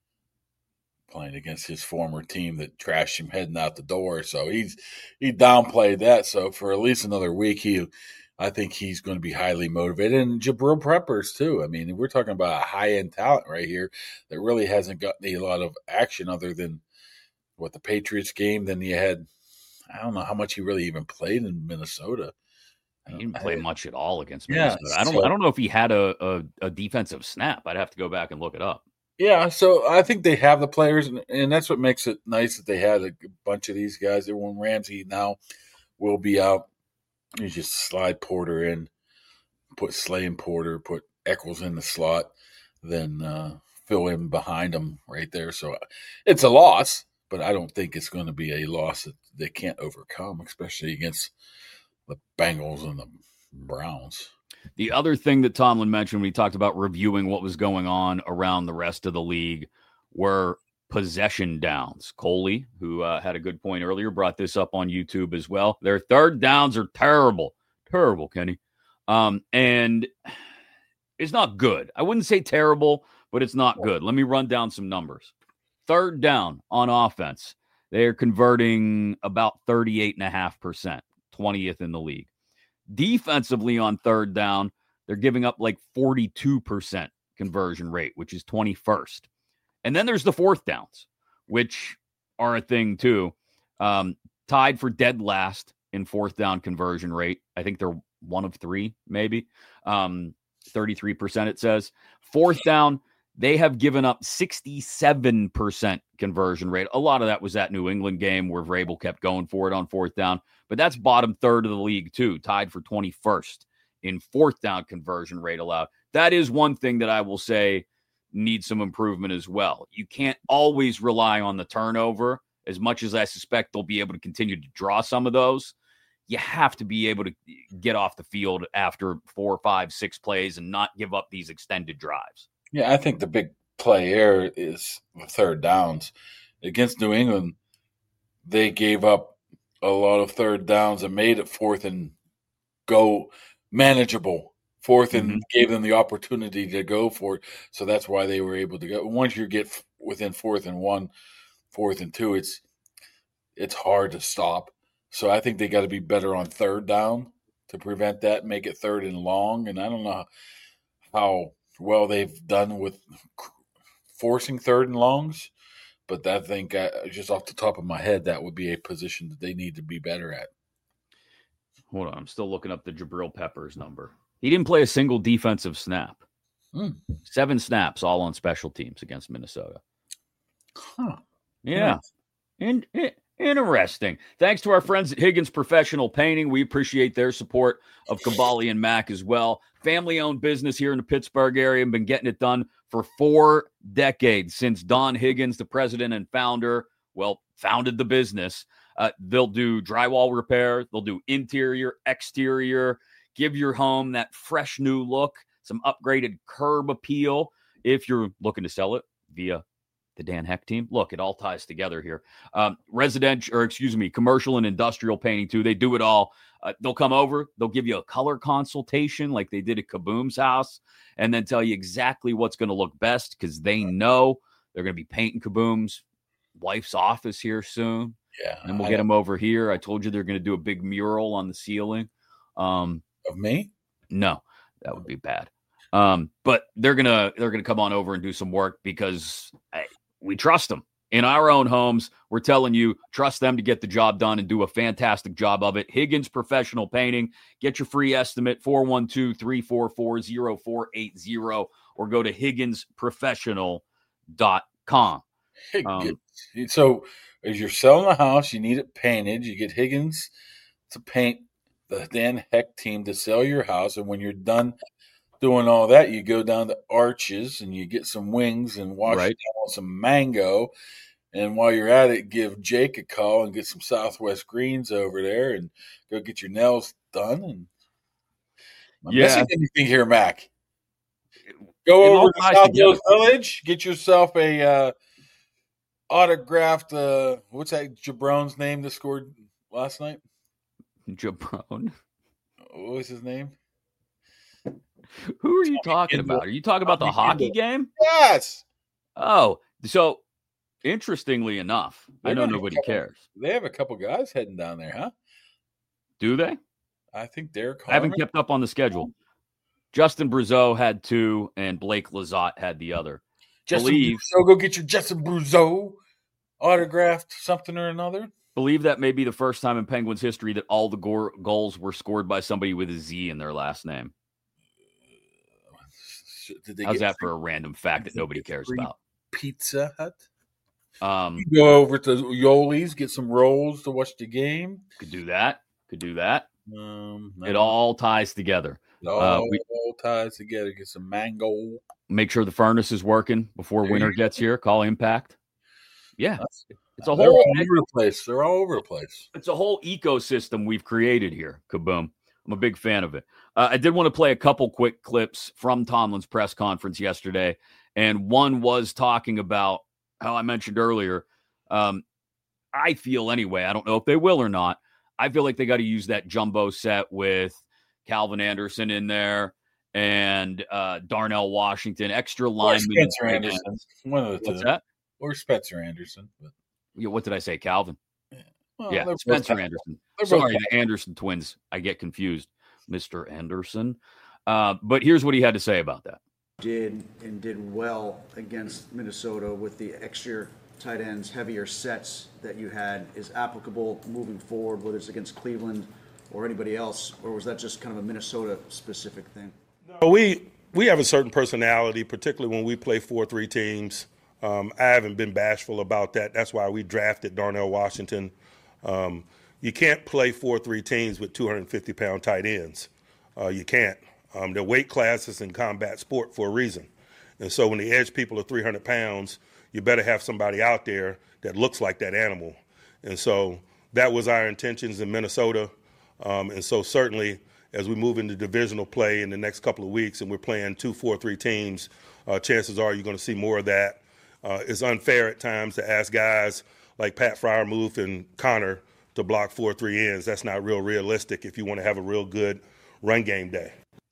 playing against his former team that trashed him heading out the door. So he's he downplayed that. So for at least another week, he, I think he's going to be highly motivated. And Jabril Peppers too. I mean, we're talking about a high end talent right here that really hasn't gotten a lot of action other than what the Patriots game. Then you had, I don't know how much he really even played in Minnesota. He didn't play much at all against Yeah, Minnesota. I don't. so- I don't know if he had a, a a defensive snap. I'd have to go back and look it up. Yeah, so I think they have the players, and, and that's what makes it nice that they had a bunch of these guys. Everyone Ramsey now will be out. You just slide Porter in, put Slay and Porter, put Eccles in the slot, then uh, fill in behind them right there. So it's a loss, but I don't think it's going to be a loss that they can't overcome, especially against the Bengals and the Browns. The other thing that Tomlin mentioned when he talked about reviewing what was going on around the rest of the league were possession downs. Coley, who uh, had a good point earlier, brought this up on YouTube as well. Their third downs are terrible. Terrible, Kenny. Um, and it's not good. I wouldn't say terrible, but it's not good. Let me run down some numbers. Third down on offense, they're converting about thirty-eight point five percent, twentieth in the league. Defensively on third down, they're giving up like forty-two percent conversion rate, which is twenty-first. And then there's the fourth downs, which are a thing too. Um, tied for dead last in fourth down conversion rate. I think they're one of three, maybe. Um, thirty-three percent it says. Fourth down, they have given up sixty-seven percent conversion rate. A lot of that was that New England game where Vrabel kept going for it on fourth down. But that's bottom third of the league too, tied for twenty-first in fourth down conversion rate allowed. That is one thing that I will say needs some improvement as well. You can't always rely on the turnover. As much as I suspect they'll be able to continue to draw some of those, you have to be able to get off the field after four, five, six plays and not give up these extended drives. Yeah, I think the big play here is the third downs. Against New England, they gave up a lot of third downs and made it fourth and go manageable. Fourth and Mhm. gave them the opportunity to go for it. So that's why they were able to go. Once you get f- within fourth and one, fourth and two, it's it's hard to stop. So I think they got to be better on third down to prevent that, make it third and long. And I don't know how well they've done with forcing third and longs, but I think uh, just off the top of my head, that would be a position that they need to be better at. Hold on. I'm still looking up the Jabril Peppers number. He didn't play a single defensive snap. Hmm. Seven snaps, all on special teams against Minnesota. Huh. Yeah. In, in, interesting. Thanks to our friends at Higgins Professional Painting. We appreciate their support of Cavalli and Mac as well. Family-owned business here in the Pittsburgh area. Been getting it done for four decades since Don Higgins, the president and founder, well, founded the business. Uh, they'll do drywall repair. They'll do interior, exterior, give your home that fresh new look, some upgraded curb appeal. If you're looking to sell it via the Dan Heck team, look, it all ties together here. Um, residential, or excuse me, commercial and industrial painting too. They do it all. Uh, they'll come over. They'll give you a color consultation like they did at Kaboom's house, and then tell you exactly what's going to look best because they know they're going to be painting Kaboom's wife's office here soon. Yeah, and we'll I get them over here. I told you they're going to do a big mural on the ceiling. Um, of me? No, that would be bad. Um, but they're gonna they're gonna come on over and do some work because hey, we trust them in our own homes. We're telling you, trust them to get the job done and do a fantastic job of it. Higgins Professional Painting. Get your free estimate, four one two, three four four, zero four eight zero, or go to higgins professional dot com. Um, so as you're selling a house, you need it painted. You get Higgins to paint the Dan Heck team to sell your house. And when you're done doing all that, you go down to Arches and you get some wings and wash right. it down with some mango. And while you're at it, give Jake a call and get some Southwest greens over there and go get your nails done. And am I yeah. missing anything here, Mac? Go it over to Southwest Village, get yourself a uh, autographed, uh, what's that Jabron's name that scored last night? Jabron. What was his name? Who are you talking about? Are you talking about the hockey game? Yes. Oh, so interestingly enough, I know nobody cares. They have a couple guys heading down there, huh? Do they? I think they're. I haven't kept up on the schedule. Justin Brazeau had two, and Blake Lizotte had the other. Justin Believe, so go get your Justin Brazeau autographed something or another. Believe that may be the first time in Penguins history that all the go- goals were scored by somebody with a Z in their last name. Did they How's that free, for a random fact that nobody cares about? Pizza Hut. Um, you go over to Yoli's, get some rolls to watch the game. Could do that. Could do that. Um, it all ties together. It all, uh, we, all ties together. Get some mango. Make sure the furnace is working before there winter gets here. Call Impact. Yeah, That's, it's a they're whole all over the place. They're all over the place. It's a whole ecosystem we've created here. Kaboom! I'm a big fan of it. Uh, I did want to play a couple quick clips from Tomlin's press conference yesterday, and one was talking about how I mentioned earlier. Um, I feel anyway. I don't know if they will or not. I feel like they got to use that jumbo set with Calvin Anderson in there and uh, Darnell Washington, extra linemen. Spencer Anderson. One of the two. What's that? Or Spencer Anderson. But... Yeah, what did I say, Calvin? Yeah, well, yeah Spencer Anderson. Sorry, the Anderson twins. I get confused, Mister Anderson. Uh, but here's what he had to say about that. Did and did well against Minnesota with the extra tight ends, heavier sets that you had is applicable moving forward, whether it's against Cleveland or anybody else, or was that just kind of a Minnesota-specific thing? No, we we have a certain personality, particularly when we play four three teams. Um, I haven't been bashful about that. That's why we drafted Darnell Washington. Um, you can't play four three teams with two hundred fifty pound tight ends. Uh, you can't. Um, they're weight classes in combat sport for a reason. And so when the edge people are three hundred pounds, you better have somebody out there that looks like that animal. And so that was our intentions in Minnesota. Um, and so certainly as we move into divisional play in the next couple of weeks and we're playing two four three teams, uh, chances are you're going to see more of that. Uh, it's unfair at times to ask guys like Pat Freiermuth and Connor to block four three ends. That's not real realistic if you want to have a real good run game day.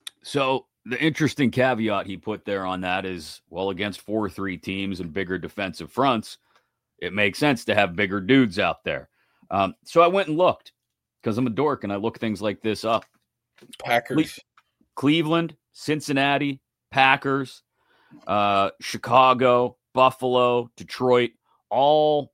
So the interesting caveat he put there on that is, well, against four three teams and bigger defensive fronts, it makes sense to have bigger dudes out there. Um, so I went and looked because I'm a dork and I look things like this up. Packers. Cle- Cleveland, Cincinnati, Packers, uh, Chicago, Buffalo, Detroit, all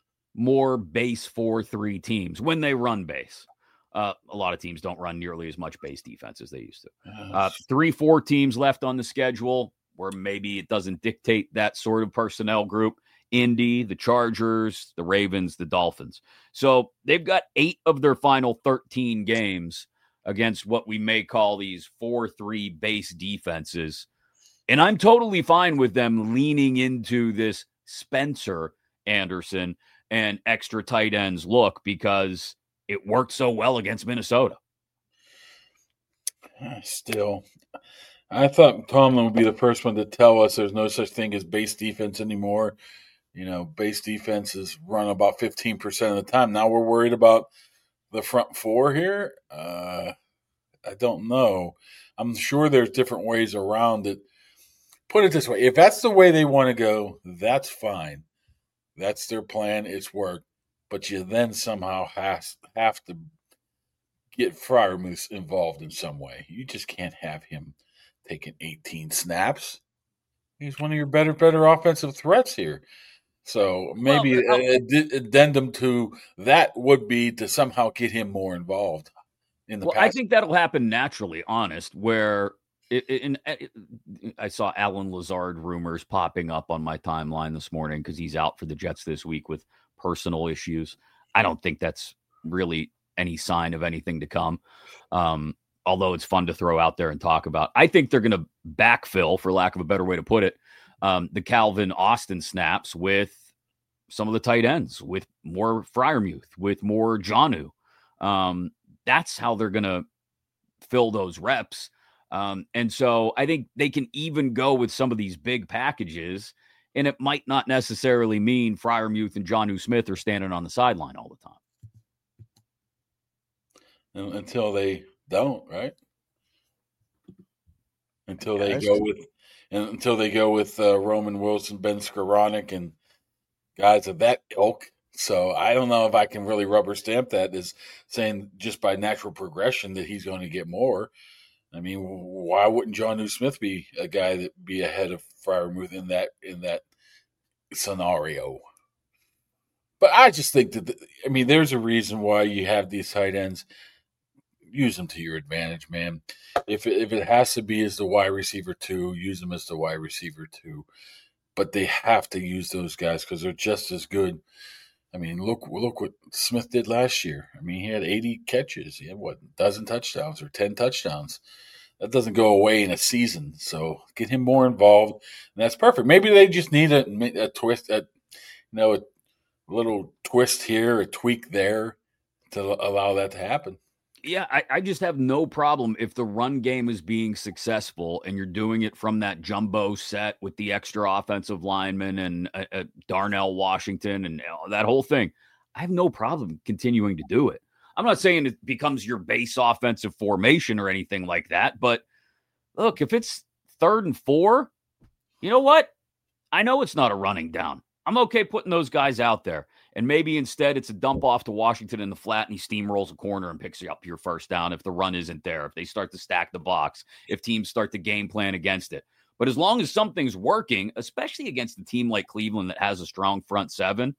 more base four three teams when they run base. Uh, a lot of teams don't run nearly as much base defense as they used to. Uh, three, four teams left on the schedule where maybe it doesn't dictate that sort of personnel group. Indy, the Chargers, the Ravens, the Dolphins. So they've got eight of their final thirteen games against what we may call these four three base defenses. And I'm totally fine with them leaning into this Spencer Anderson and extra tight ends look because it worked so well against Minnesota. Still, I thought Tomlin would be the first one to tell us there's no such thing as base defense anymore. You know, base defense is run about fifteen percent of the time. Now we're worried about the front four here. Uh, I don't know. I'm sure there's different ways around it. Put it this way. If that's the way they want to go, that's fine. That's their plan. It's worked. But you then somehow has, have to get Freiermuth involved in some way. You just can't have him taking eighteen snaps. He's one of your better, better offensive threats here. So maybe well, an addendum to that would be to somehow get him more involved in the well, pass. I think that'll happen naturally, honest, where it, it, it, I saw Alan Lazard rumors popping up on my timeline this morning because he's out for the Jets this week with personal issues. I don't think that's really any sign of anything to come, um, although it's fun to throw out there and talk about. I think they're going to backfill, for lack of a better way to put it, um, the Calvin Austin snaps with some of the tight ends, with more Freiermuth, with more Jonnu. Um, that's how they're going to fill those reps. Um, and so I think they can even go with some of these big packages, and it might not necessarily mean Freiermuth and Jonnu Smith are standing on the sideline all the time. Until they don't, right? Until they Yes. go with, and until they go with uh, Roman Wilson, Ben Skoranek, and guys of that ilk. So I don't know if I can really rubber stamp that as saying just by natural progression that he's going to get more. I mean, why wouldn't Jonnu Smith be a guy that be ahead of Freiermuth in that in that scenario? But I just think that the, I mean, there's a reason why you have these tight ends. Use them to your advantage, man. If it, if it has to be as the wide receiver two, use them as the wide receiver two. But they have to use those guys because they're just as good. I mean, look look what Smith did last year. I mean, he had eighty catches. He had, what, a dozen touchdowns or ten touchdowns. That doesn't go away in a season. So get him more involved, and that's perfect. Maybe they just need a, a twist, a, you know, a little twist here, a tweak there to allow that to happen. Yeah, I, I just have no problem if the run game is being successful and you're doing it from that jumbo set with the extra offensive lineman and uh, uh, Darnell Washington and uh, that whole thing. I have no problem continuing to do it. I'm not saying it becomes your base offensive formation or anything like that, but look, if it's third and four, you know what? I know it's not a running down. I'm okay putting those guys out there. And maybe instead it's a dump off to Washington in the flat and he steamrolls a corner and picks you up your first down if the run isn't there, if they start to stack the box, if teams start to game plan against it. But as long as something's working, especially against a team like Cleveland that has a strong front seven,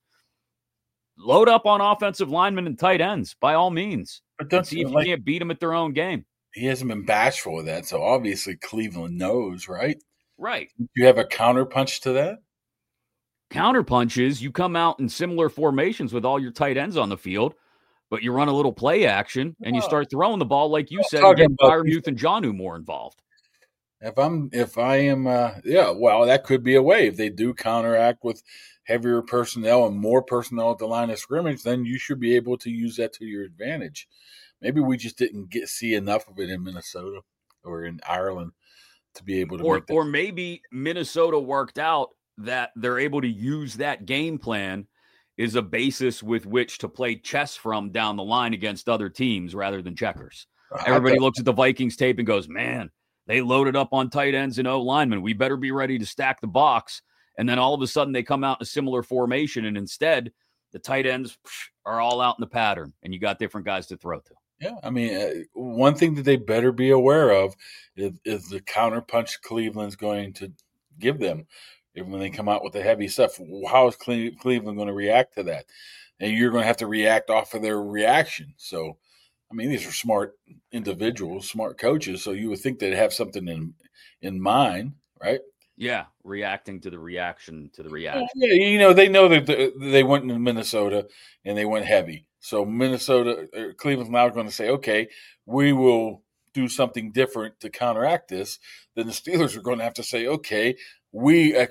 load up on offensive linemen and tight ends by all means. But don't see if like, you can't beat them at their own game. He hasn't been bashful with that, so obviously Cleveland knows, right? Right. Do you have a counterpunch to that? Counterpunches, you come out in similar formations with all your tight ends on the field, but you run a little play action and you start throwing the ball like you said, and get Freiermuth and Jonnu more involved. If I'm, if I am, uh, yeah, well, that could be a way. If they do counteract with heavier personnel and more personnel at the line of scrimmage, then you should be able to use that to your advantage. Maybe we just didn't get see enough of it in Minnesota or in Ireland to be able to. Or, make that. or maybe Minnesota worked out that they're able to use that game plan is a basis with which to play chess from down the line against other teams rather than checkers. Everybody looks at the Vikings tape and goes, man, they loaded up on tight ends and O linemen. We better be ready to stack the box. And then all of a sudden they come out in a similar formation, and instead the tight ends are all out in the pattern, and you got different guys to throw to. Yeah, I mean, uh, one thing that they better be aware of is, is the counterpunch Cleveland's going to give them. When they come out with the heavy stuff, how is Cleveland going to react to that? And you're going to have to react off of their reaction. So, I mean, these are smart individuals, smart coaches. So you would think they'd have something in in mind, right? Yeah, reacting to the reaction to the reaction. Yeah, you know, they know that they went into Minnesota and they went heavy. So Minnesota, or Cleveland's now going to say, okay, we will do something different to counteract this. Then the Steelers are going to have to say, okay, we ex-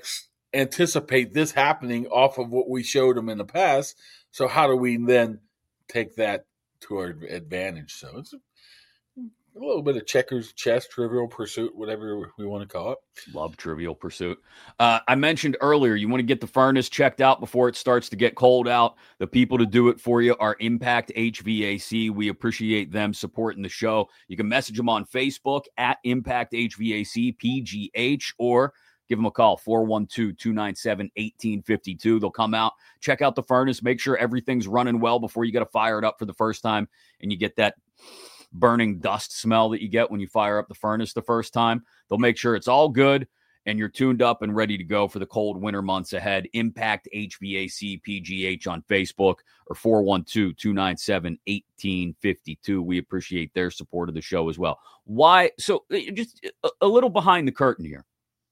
anticipate this happening off of what we showed them in the past. So how do we then take that to our advantage? So it's a little bit of checkers, chess, Trivial Pursuit, whatever we want to call it. Love Trivial Pursuit. Uh, I mentioned earlier, you want to get the furnace checked out before it starts to get cold out. The people to do it for you are Impact H V A C. We appreciate them supporting the show. You can message them on Facebook at Impact H V A C P G H, or give them a call, four one two, two nine seven, one eight five two. They'll come out, check out the furnace, make sure everything's running well before you got to fire it up for the first time, and you get that burning dust smell that you get when you fire up the furnace the first time. They'll make sure it's all good and you're tuned up and ready to go for the cold winter months ahead. Impact H V A C P G H on Facebook, or four one two, two nine seven, one eight five two. We appreciate their support of the show as well. Why? So just a, a little behind the curtain here.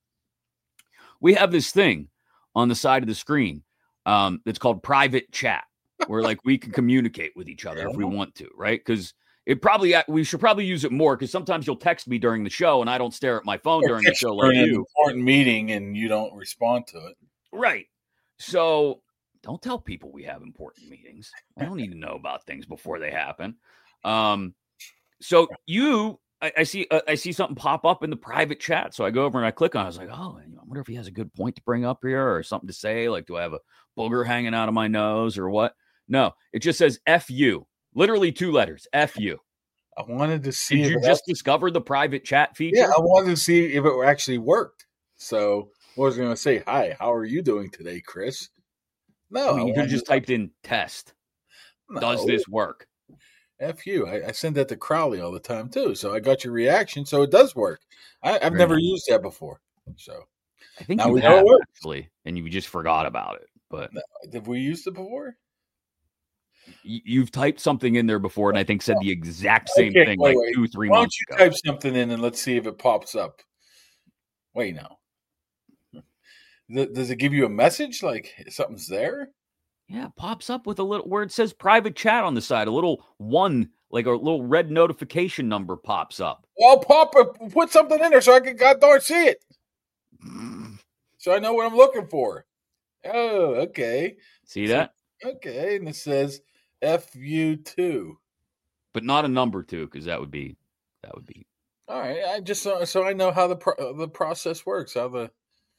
We have this thing on the side of the screen um, that's called private chat, where like we can communicate with each other if we want to, right? Because It probably we should probably use it more, because sometimes you'll text me during the show and I don't stare at my phone during the show like an you. Important meeting and you don't respond to it. Right. So don't tell people we have important meetings. I don't need to know about things before they happen. Um, so you, I, I see, uh, I see something pop up in the private chat. So I go over and I click on it. I was like, oh, I wonder if he has a good point to bring up here or something to say. Like, do I have a booger hanging out of my nose or what? No, it just says F you. Literally two letters, F you. I wanted to see. Did you just else... discover the private chat feature? Yeah, I wanted to see if it actually worked. So I was going to say, hi, how are you doing today, Chris? No. I mean, you could have just to... typed in test. No. Does this work? F you. I, I send that to Crowley all the time, too. So I got your reaction. So it does work. I, I've right. never used that before. So I think now you have, actually, and you just forgot about it. But no, have we used it before? You've typed something in there before, and I think said the exact same okay, thing wait, like wait. two, three Why months ago. Why don't you type something in and let's see if it pops up? Wait, now. Does it give you a message like something's there? Yeah, it pops up with a little where it says private chat on the side. A little one, like a little red notification number pops up. Well, pop put something in there so I can god darn see it. So I know what I'm looking for. Oh, okay. See that? So, okay, and it says F U two. But not a number two, because that would be that would be. All right, I just so, so I know how the pro, the process works, how the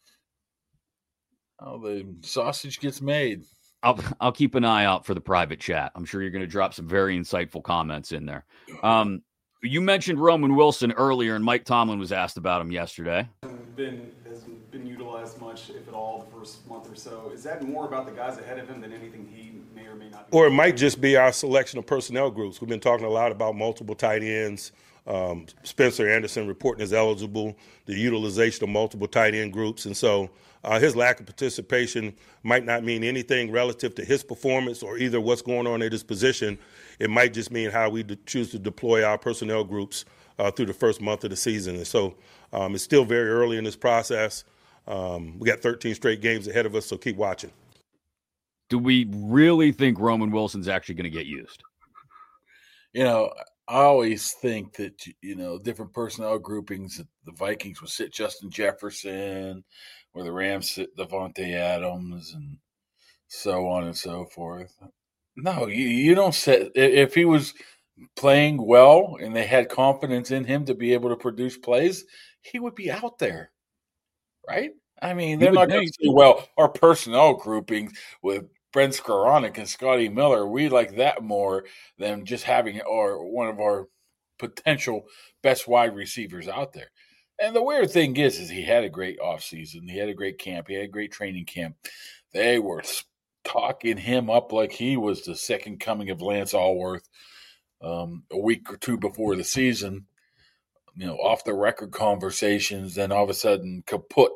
how the sausage gets made. I'll I'll keep an eye out for the private chat. I'm sure you're going to drop some very insightful comments in there. Um, you mentioned Roman Wilson earlier, and Mike Tomlin was asked about him yesterday. Been hasn't been utilized much, if at all, the first month or so. Is that more about the guys ahead of him than anything he may or may not be? Or it might just be our selection of personnel groups. We've been talking a lot about multiple tight ends. Um, Spencer Anderson reporting as eligible, the utilization of multiple tight end groups. And so uh, his lack of participation might not mean anything relative to his performance or either what's going on at his position. It might just mean how we de- choose to deploy our personnel groups uh, through the first month of the season. And so um, it's still very early in this process. Um, we got thirteen straight games ahead of us, so keep watching. Do we really think Roman Wilson's actually going to get used? You know, I always think that, you know, different personnel groupings, the Vikings would sit Justin Jefferson, or the Rams sit Devontae Adams, and so on and so forth. No, you, you don't set – if he was playing well and they had confidence in him to be able to produce plays, he would be out there, right? I mean, they're not going to say, well, our personnel groupings with – Brent Skowronek and Scotty Miller, we like that more than just having our one of our potential best wide receivers out there. And the weird thing is, is he had a great offseason. He had a great camp. He had a great training camp. They were talking him up like he was the second coming of Lance Alworth um, a week or two before the season. You know, off the record conversations, then all of a sudden, kaput.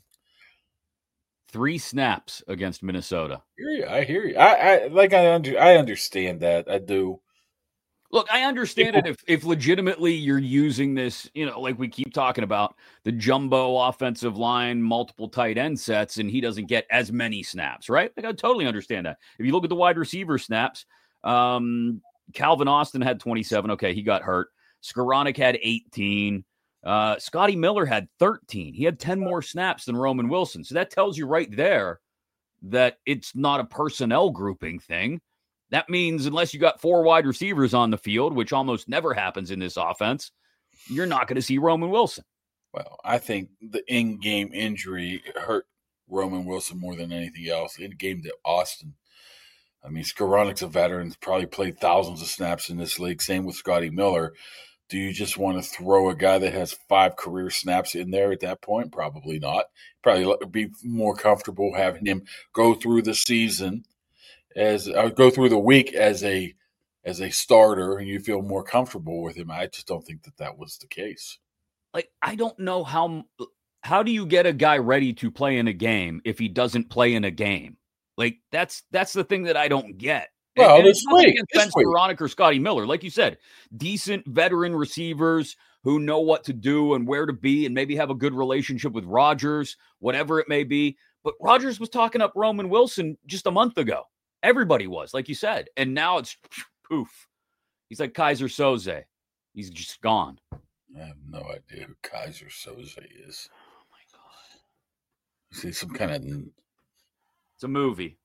Three snaps against Minnesota. I hear you. I hear you. I, I like. I under. I understand that. I do. Look, I understand it if, if legitimately you're using this. You know, like we keep talking about the jumbo offensive line, multiple tight end sets, and he doesn't get as many snaps, right? Like I totally understand that. If you look at the wide receiver snaps, um, Calvin Austin had twenty-seven. Okay, he got hurt. Skowronek had eighteen. Uh, Scotty Miller had thirteen. He had ten more snaps than Roman Wilson. So that tells you right there that it's not a personnel grouping thing. That means unless you got four wide receivers on the field, which almost never happens in this offense, you're not going to see Roman Wilson. Well, I think the in-game injury hurt Roman Wilson more than anything else. In game to Austin. I mean, Skoronek's a veteran, probably played thousands of snaps in this league. Same with Scotty Miller. Do you just want to throw a guy that has five career snaps in there at that point? Probably not. Probably be more comfortable having him go through the season as uh, go through the week as a as a starter, and you feel more comfortable with him. I just don't think that that was the case. Like, I don't know how how do you get a guy ready to play in a game if he doesn't play in a game? Like, that's that's the thing that I don't get. Well, and this week, against Skoranek or Scotty Miller, like you said, decent veteran receivers who know what to do and where to be, and maybe have a good relationship with Rodgers, whatever it may be. But Rodgers was talking up Roman Wilson just a month ago. Everybody was, like you said, and now it's poof. He's like Kaiser Soze. He's just gone. I have no idea who Kaiser Soze is. Oh my god! Is he some kind of? It's a movie.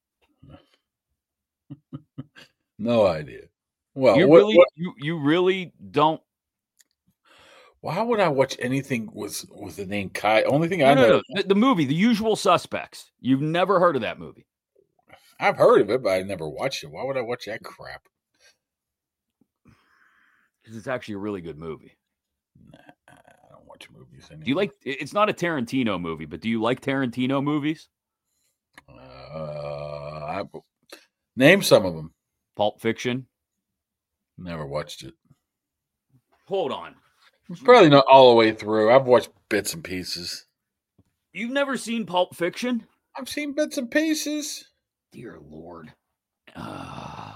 No idea. Well, you what, really, what, you you really don't. Why would I watch anything with with the name Kai? Only thing No, I no, know, no. The, the movie, The Usual Suspects. You've never heard of that movie? I've heard of it, but I never watched it. Why would I watch that crap? Because it's actually a really good movie. Nah, I don't watch movies anymore. Do you like? It's not a Tarantino movie, but do you like Tarantino movies? Uh, I, name some of them. Pulp Fiction. Never watched it. Hold on. It's probably not all the way through. I've watched bits and pieces. You've never seen Pulp Fiction? I've seen bits and pieces. Dear Lord. Uh,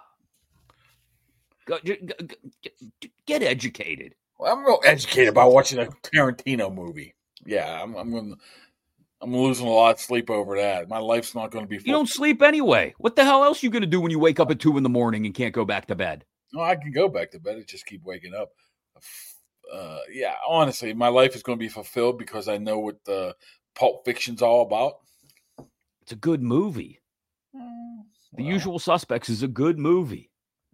go, go, go, get educated. Well, I'm real educated about watching a Tarantino movie. Yeah, I'm I'm going I'm losing a lot of sleep over that. My life's not going to be full. You don't sleep anyway. What the hell else are you going to do when you wake up at two in the morning and can't go back to bed? No, I can go back to bed. I just keep waking up. Uh, yeah, honestly, my life is going to be fulfilled because I know what the Pulp Fiction's all about. It's a good movie. Well, The Usual Suspects is a good movie.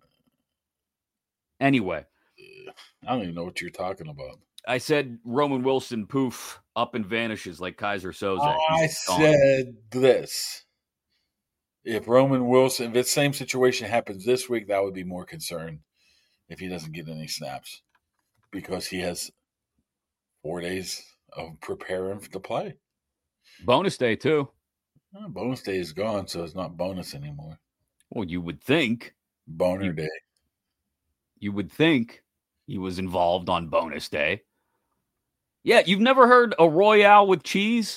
Anyway. I don't even know what you're talking about. I said Roman Wilson, poof, up and vanishes like Kaiser Soze. I said this. If Roman Wilson, if the same situation happens this week, that would be more concerned if he doesn't get any snaps because he has four days of preparing to play. Bonus day, too. Well, bonus day is gone, so it's not bonus anymore. Well, you would think. Boner you, day. You would think he was involved on bonus day. Yeah, you've never heard a Royale with cheese?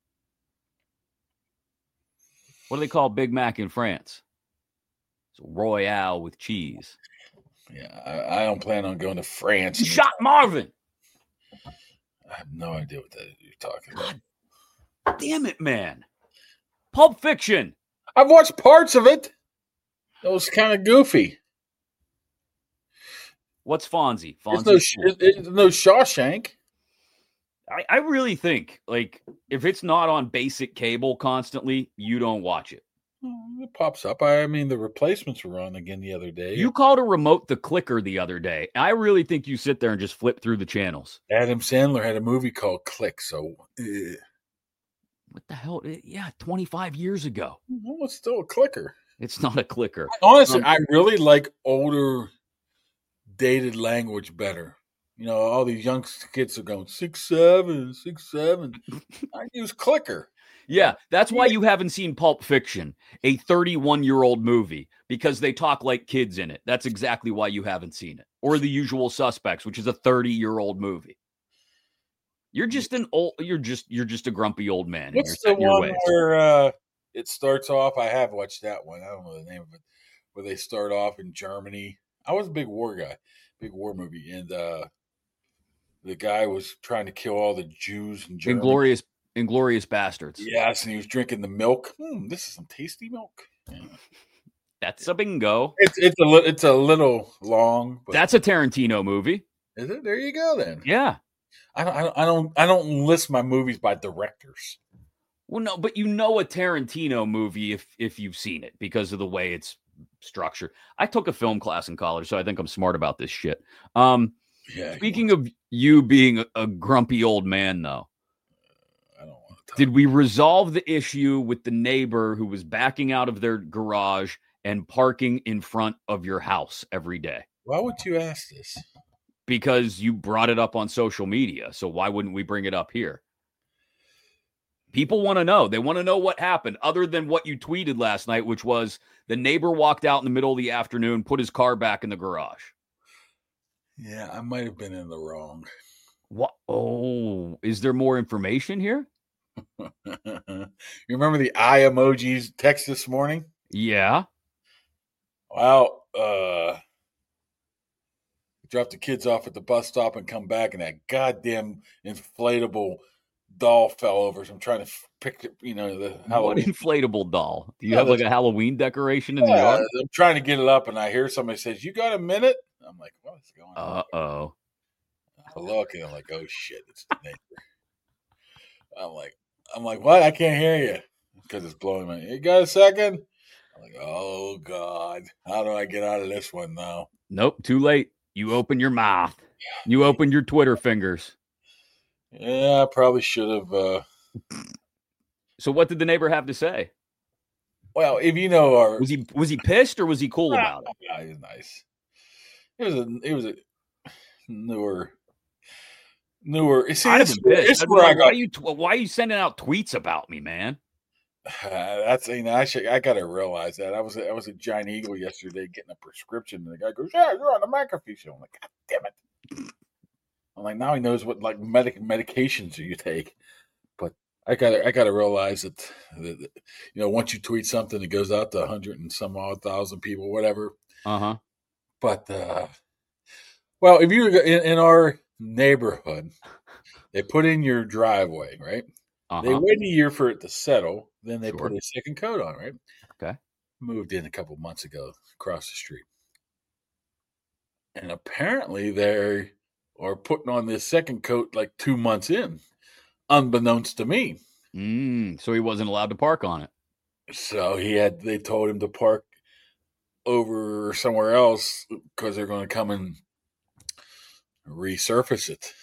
What do they call Big Mac in France? It's a Royale with cheese. Yeah, I, I don't plan on going to France. You shot Marvin. I have no idea what that you're talking about. God damn it, man. Pulp Fiction. I've watched parts of it. It was kind of goofy. What's Fonzie? Fonzie. It's no, it's no Shawshank. I, I really think, like, if it's not on basic cable constantly, you don't watch it. It pops up. I, I mean, the Replacements were on again the other day. You called a remote the clicker the other day. I really think you sit there and just flip through the channels. Adam Sandler had a movie called Click, so... Uh, what the hell? Yeah, twenty-five years ago. Well, it's still a clicker. It's not a clicker. Honestly, um, I really like older, dated language better. You know, all these young kids are going, six, seven, six, seven. I use clicker. Yeah, that's why you haven't seen Pulp Fiction, a thirty-one-year-old movie, because they talk like kids in it. That's exactly why you haven't seen it. Or The Usual Suspects, which is a thirty-year-old movie. You're just an old. You're just you're just a grumpy old man. What's the one where uh, it starts off? I have watched that one. I don't know the name of it. Where they start off in Germany. I was a big war guy, big war movie, and uh, the guy was trying to kill all the Jews in Germany. Inglorious, Inglorious Bastards. Yes, and he was drinking the milk. Hmm, this is some tasty milk. Yeah. That's a bingo. It's it's a li- it's a little long. But that's a Tarantino movie. Is it? There you go then. Yeah. I don't, I don't, I don't, I don't list my movies by directors. Well, no, but you know a Tarantino movie if if you've seen it because of the way it's structured. I took a film class in college, so I think I'm smart about this shit. Um, yeah, speaking of you being a, a grumpy old man, though, I don't want to. Did we resolve the issue with the neighbor who was backing out of their garage and parking in front of your house every day? Why would you ask this? Because you brought it up on social media. So why wouldn't we bring it up here? People want to know. They want to know what happened other than what you tweeted last night, which was the neighbor walked out in the middle of the afternoon, put his car back in the garage. Yeah, I might have been in the wrong. What? Oh, is there more information here? You remember the eye emojis text this morning? Yeah. Well, uh, drop the kids off at the bus stop and come back, and that goddamn inflatable doll fell over. So I'm trying to pick, you know, the Halloween. What inflatable doll? Do you yeah, have like a Halloween decoration in yeah, the yard? I'm trying to get it up, and I hear somebody says, "You got a minute?" I'm like, "What's going on?" Uh oh. I look, and I'm like, "Oh shit, it's the neighbor." I'm like, I'm like, "What? I can't hear you," because it's blowing my. You got a second? I'm like, "Oh God, how do I get out of this one now?" Nope, too late. You open your mouth. You open your Twitter fingers. Yeah, I probably should have. Uh... So, what did the neighbor have to say? Well, if you know, our was he was he pissed or was he cool about it? Yeah, he was nice. It was a it was a newer newer. See, I'd this, have been this pissed. where I why got. Are you why are you sending out tweets about me, man? Uh, that's you know, I should, I gotta realize that I was I was at Giant Eagle yesterday getting a prescription, and the guy goes, "Yeah, you're on the McAfee show." I'm like, "God damn it!" I'm like, now he knows what like medic medications you take, but I gotta I gotta realize that, that, that you know once you tweet something, it goes out to a hundred and some odd thousand people, whatever. Uh huh. But uh, well, if you in, in our neighborhood, they put in your driveway, right? Uh-huh. They wait a year for it to settle, then they sure. put a second coat on, right? Okay. Moved in a couple months ago across the street. And apparently they are putting on this second coat like two months in, unbeknownst to me. Mm, so he wasn't allowed to park on it. So he had, they told him to park over somewhere else because they're going to come and resurface it.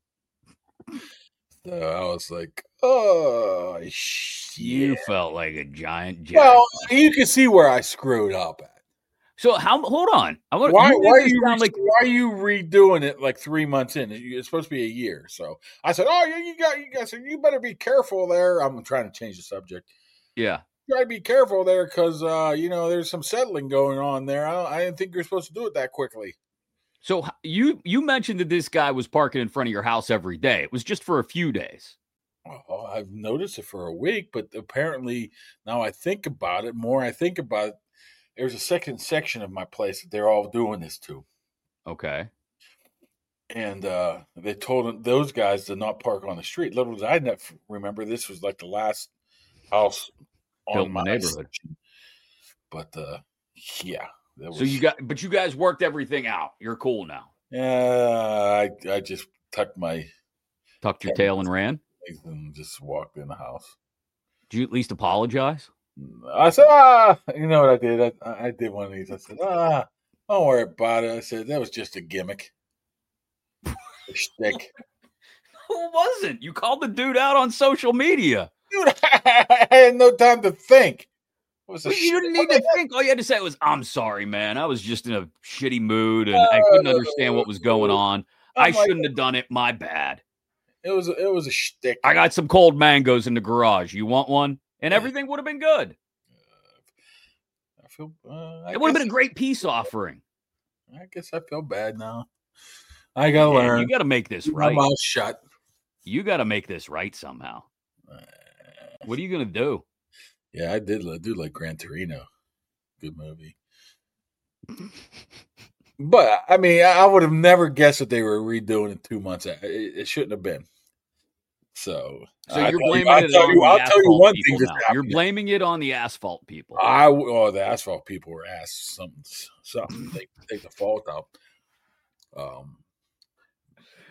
So I was like, oh, shit. You felt like a giant jack. Well, you can see where I screwed up at. So how? Hold on. I want. Why? Why are you? Re- like, why are you redoing it like three months in? It's supposed to be a year. So I said, "Oh, yeah, you got, you guys, you better be careful there." I'm trying to change the subject. Yeah, you gotta be careful there because uh, you know there's some settling going on there. I, I didn't think you're supposed to do it that quickly. So you you mentioned that this guy was parking in front of your house every day. It was just for a few days. Oh, I've noticed it for a week, but apparently now I think about it more. I think about it. There's a second section of my place that they're all doing this to. Okay. And uh, they told those guys to not park on the street. Little did I never remember this was like the last house on my neighborhood. Section. But uh, yeah. Was... So you got, but you guys worked everything out. You're cool now. Yeah, I I just tucked my tucked your tail and ran, and just walked in the house. Did you at least apologize? I said, ah, you know what I did? I, I did one of these. I said, ah, don't worry about it. I said that was just a gimmick, a shtick. Who wasn't? You called the dude out on social media, dude. I had no time to think. Was well, you didn't need to think. All you had to say was, "I'm sorry, man. I was just in a shitty mood and uh, I couldn't understand what was going on. I'm I shouldn't like, have done it. My bad." It was it was a shtick. I got some cold mangoes in the garage. You want one? And everything would have been good. Uh, I feel uh, I it would have been a great peace offering. I guess I feel bad now. I gotta Man, learn. You got to make this Keep right. My mouth shut. You got to make this right somehow. Uh, what are you gonna do? Yeah, I did. I do like Gran Torino. Good movie. But, I mean, I would have never guessed that they were redoing it two months. It, it shouldn't have been. So, so you're blaming you, it on you, the I'll asphalt tell you one people thing now. You're blaming it on the asphalt people. I, oh, the asphalt people were asked something. Something they take the fault out. Um,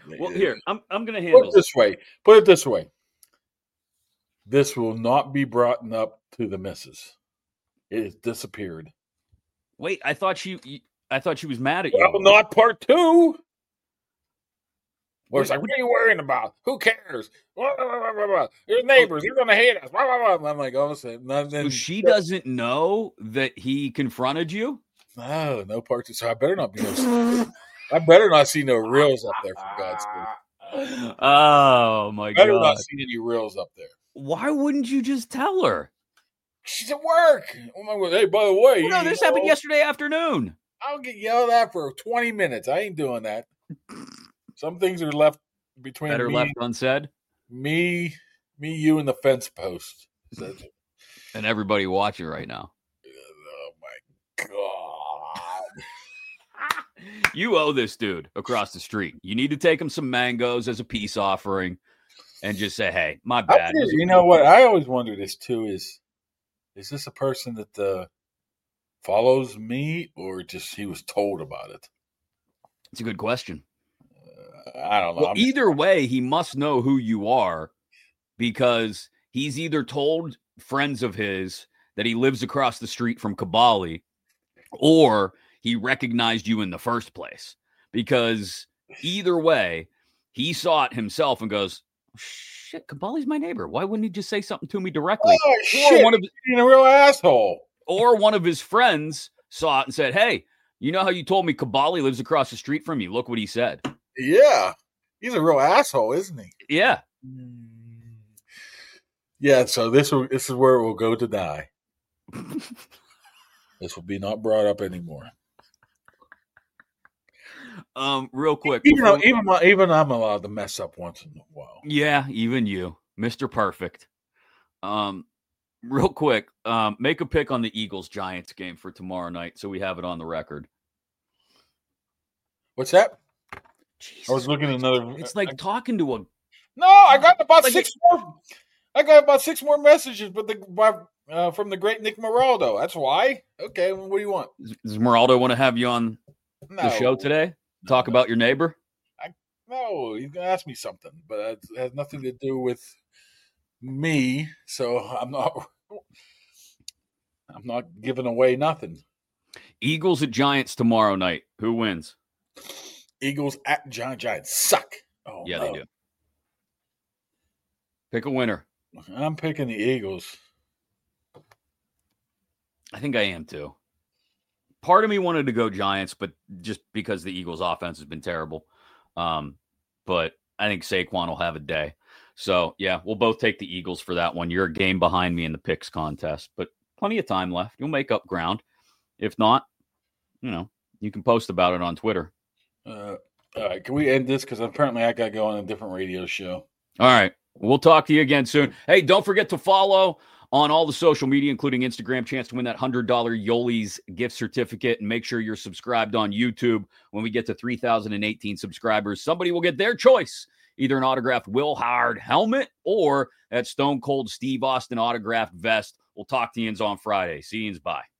Well, here, I'm I'm going to Put handle it this way. Put it this way. This will not be brought up to the missus. It has disappeared. Wait, I thought she I thought she was mad at you. Well, not part two. Well, it's like, what are you worrying about? Who cares? Blah, blah, blah, blah, blah. Your neighbors, they're going to hate us. Blah, blah, blah. I'm like, all of a sudden. Nothing. So she doesn't know that he confronted you? No, no part two. So I better not be no. I better not see no reels up there, for God's sake. Oh, my better God. not see any reels up there. Why wouldn't you just tell her? She's at work. Oh my God. Hey, by the way. Well, no, this happened know, yesterday afternoon. I'll get yelled at for twenty minutes. I ain't doing that. Some things are left between Better me, left unsaid. Me, me, you, and the fence post. And everybody watching right now. Oh my God! You owe this dude across the street. You need to take him some mangoes as a peace offering, and just say, "Hey, my bad." Just, you know what? I always wonder this too: is is this a person that uh, follows me, or just he was told about it? It's a good question. I don't know. Well, either way, he must know who you are, because he's either told friends of his that he lives across the street from Kabali, or he recognized you in the first place. Because either way, he saw it himself and goes, shit, Kabali's my neighbor. Why wouldn't he just say something to me directly? Oh, or shit, one of he's a real asshole. Or one of his friends saw it and said, hey, you know how you told me Kabali lives across the street from you? Look what he said. Yeah. He's a real asshole, isn't he? Yeah. Yeah, so this will, this is where it will go to die. This will be not brought up anymore. Um, real quick. Even though, even, even I'm allowed to mess up once in a while. Yeah, even you. Mister Perfect. Um, real quick, um, make a pick on the Eagles-Giants game for tomorrow night so we have it on the record. What's that? Jesus I was looking at another. It's like I, talking to a. No, I got about like six a, more. I got about six more messages, but the by, uh, from the great Nick Moraldo. That's why. Okay, well, what do you want? Does Moraldo want to have you on no. the show today? Talk no. about your neighbor? I, no, he's gonna ask me something, but it has nothing to do with me. So I'm not. I'm not giving away nothing. Eagles at Giants tomorrow night. Who wins? Eagles at Giants. Giants suck. Oh, yeah, no. they do. Pick a winner. I'm picking the Eagles. I think I am too. Part of me wanted to go Giants, but just because the Eagles' offense has been terrible. Um, but I think Saquon will have a day. So, yeah, we'll both take the Eagles for that one. You're a game behind me in the picks contest, but plenty of time left. You'll make up ground. If not, you know, you can post about it on Twitter. Uh, all right, can we end this? Because apparently I got to go on a different radio show. All right. We'll talk to you again soon. Hey, don't forget to follow on all the social media, including Instagram, chance to win that one hundred dollars Yoli's gift certificate. And make sure you're subscribed on YouTube. When we get to three thousand eighteen subscribers, somebody will get their choice. Either an autographed Will Howard helmet or that Stone Cold Steve Austin autographed vest. We'll talk to you on Friday. See you. Bye.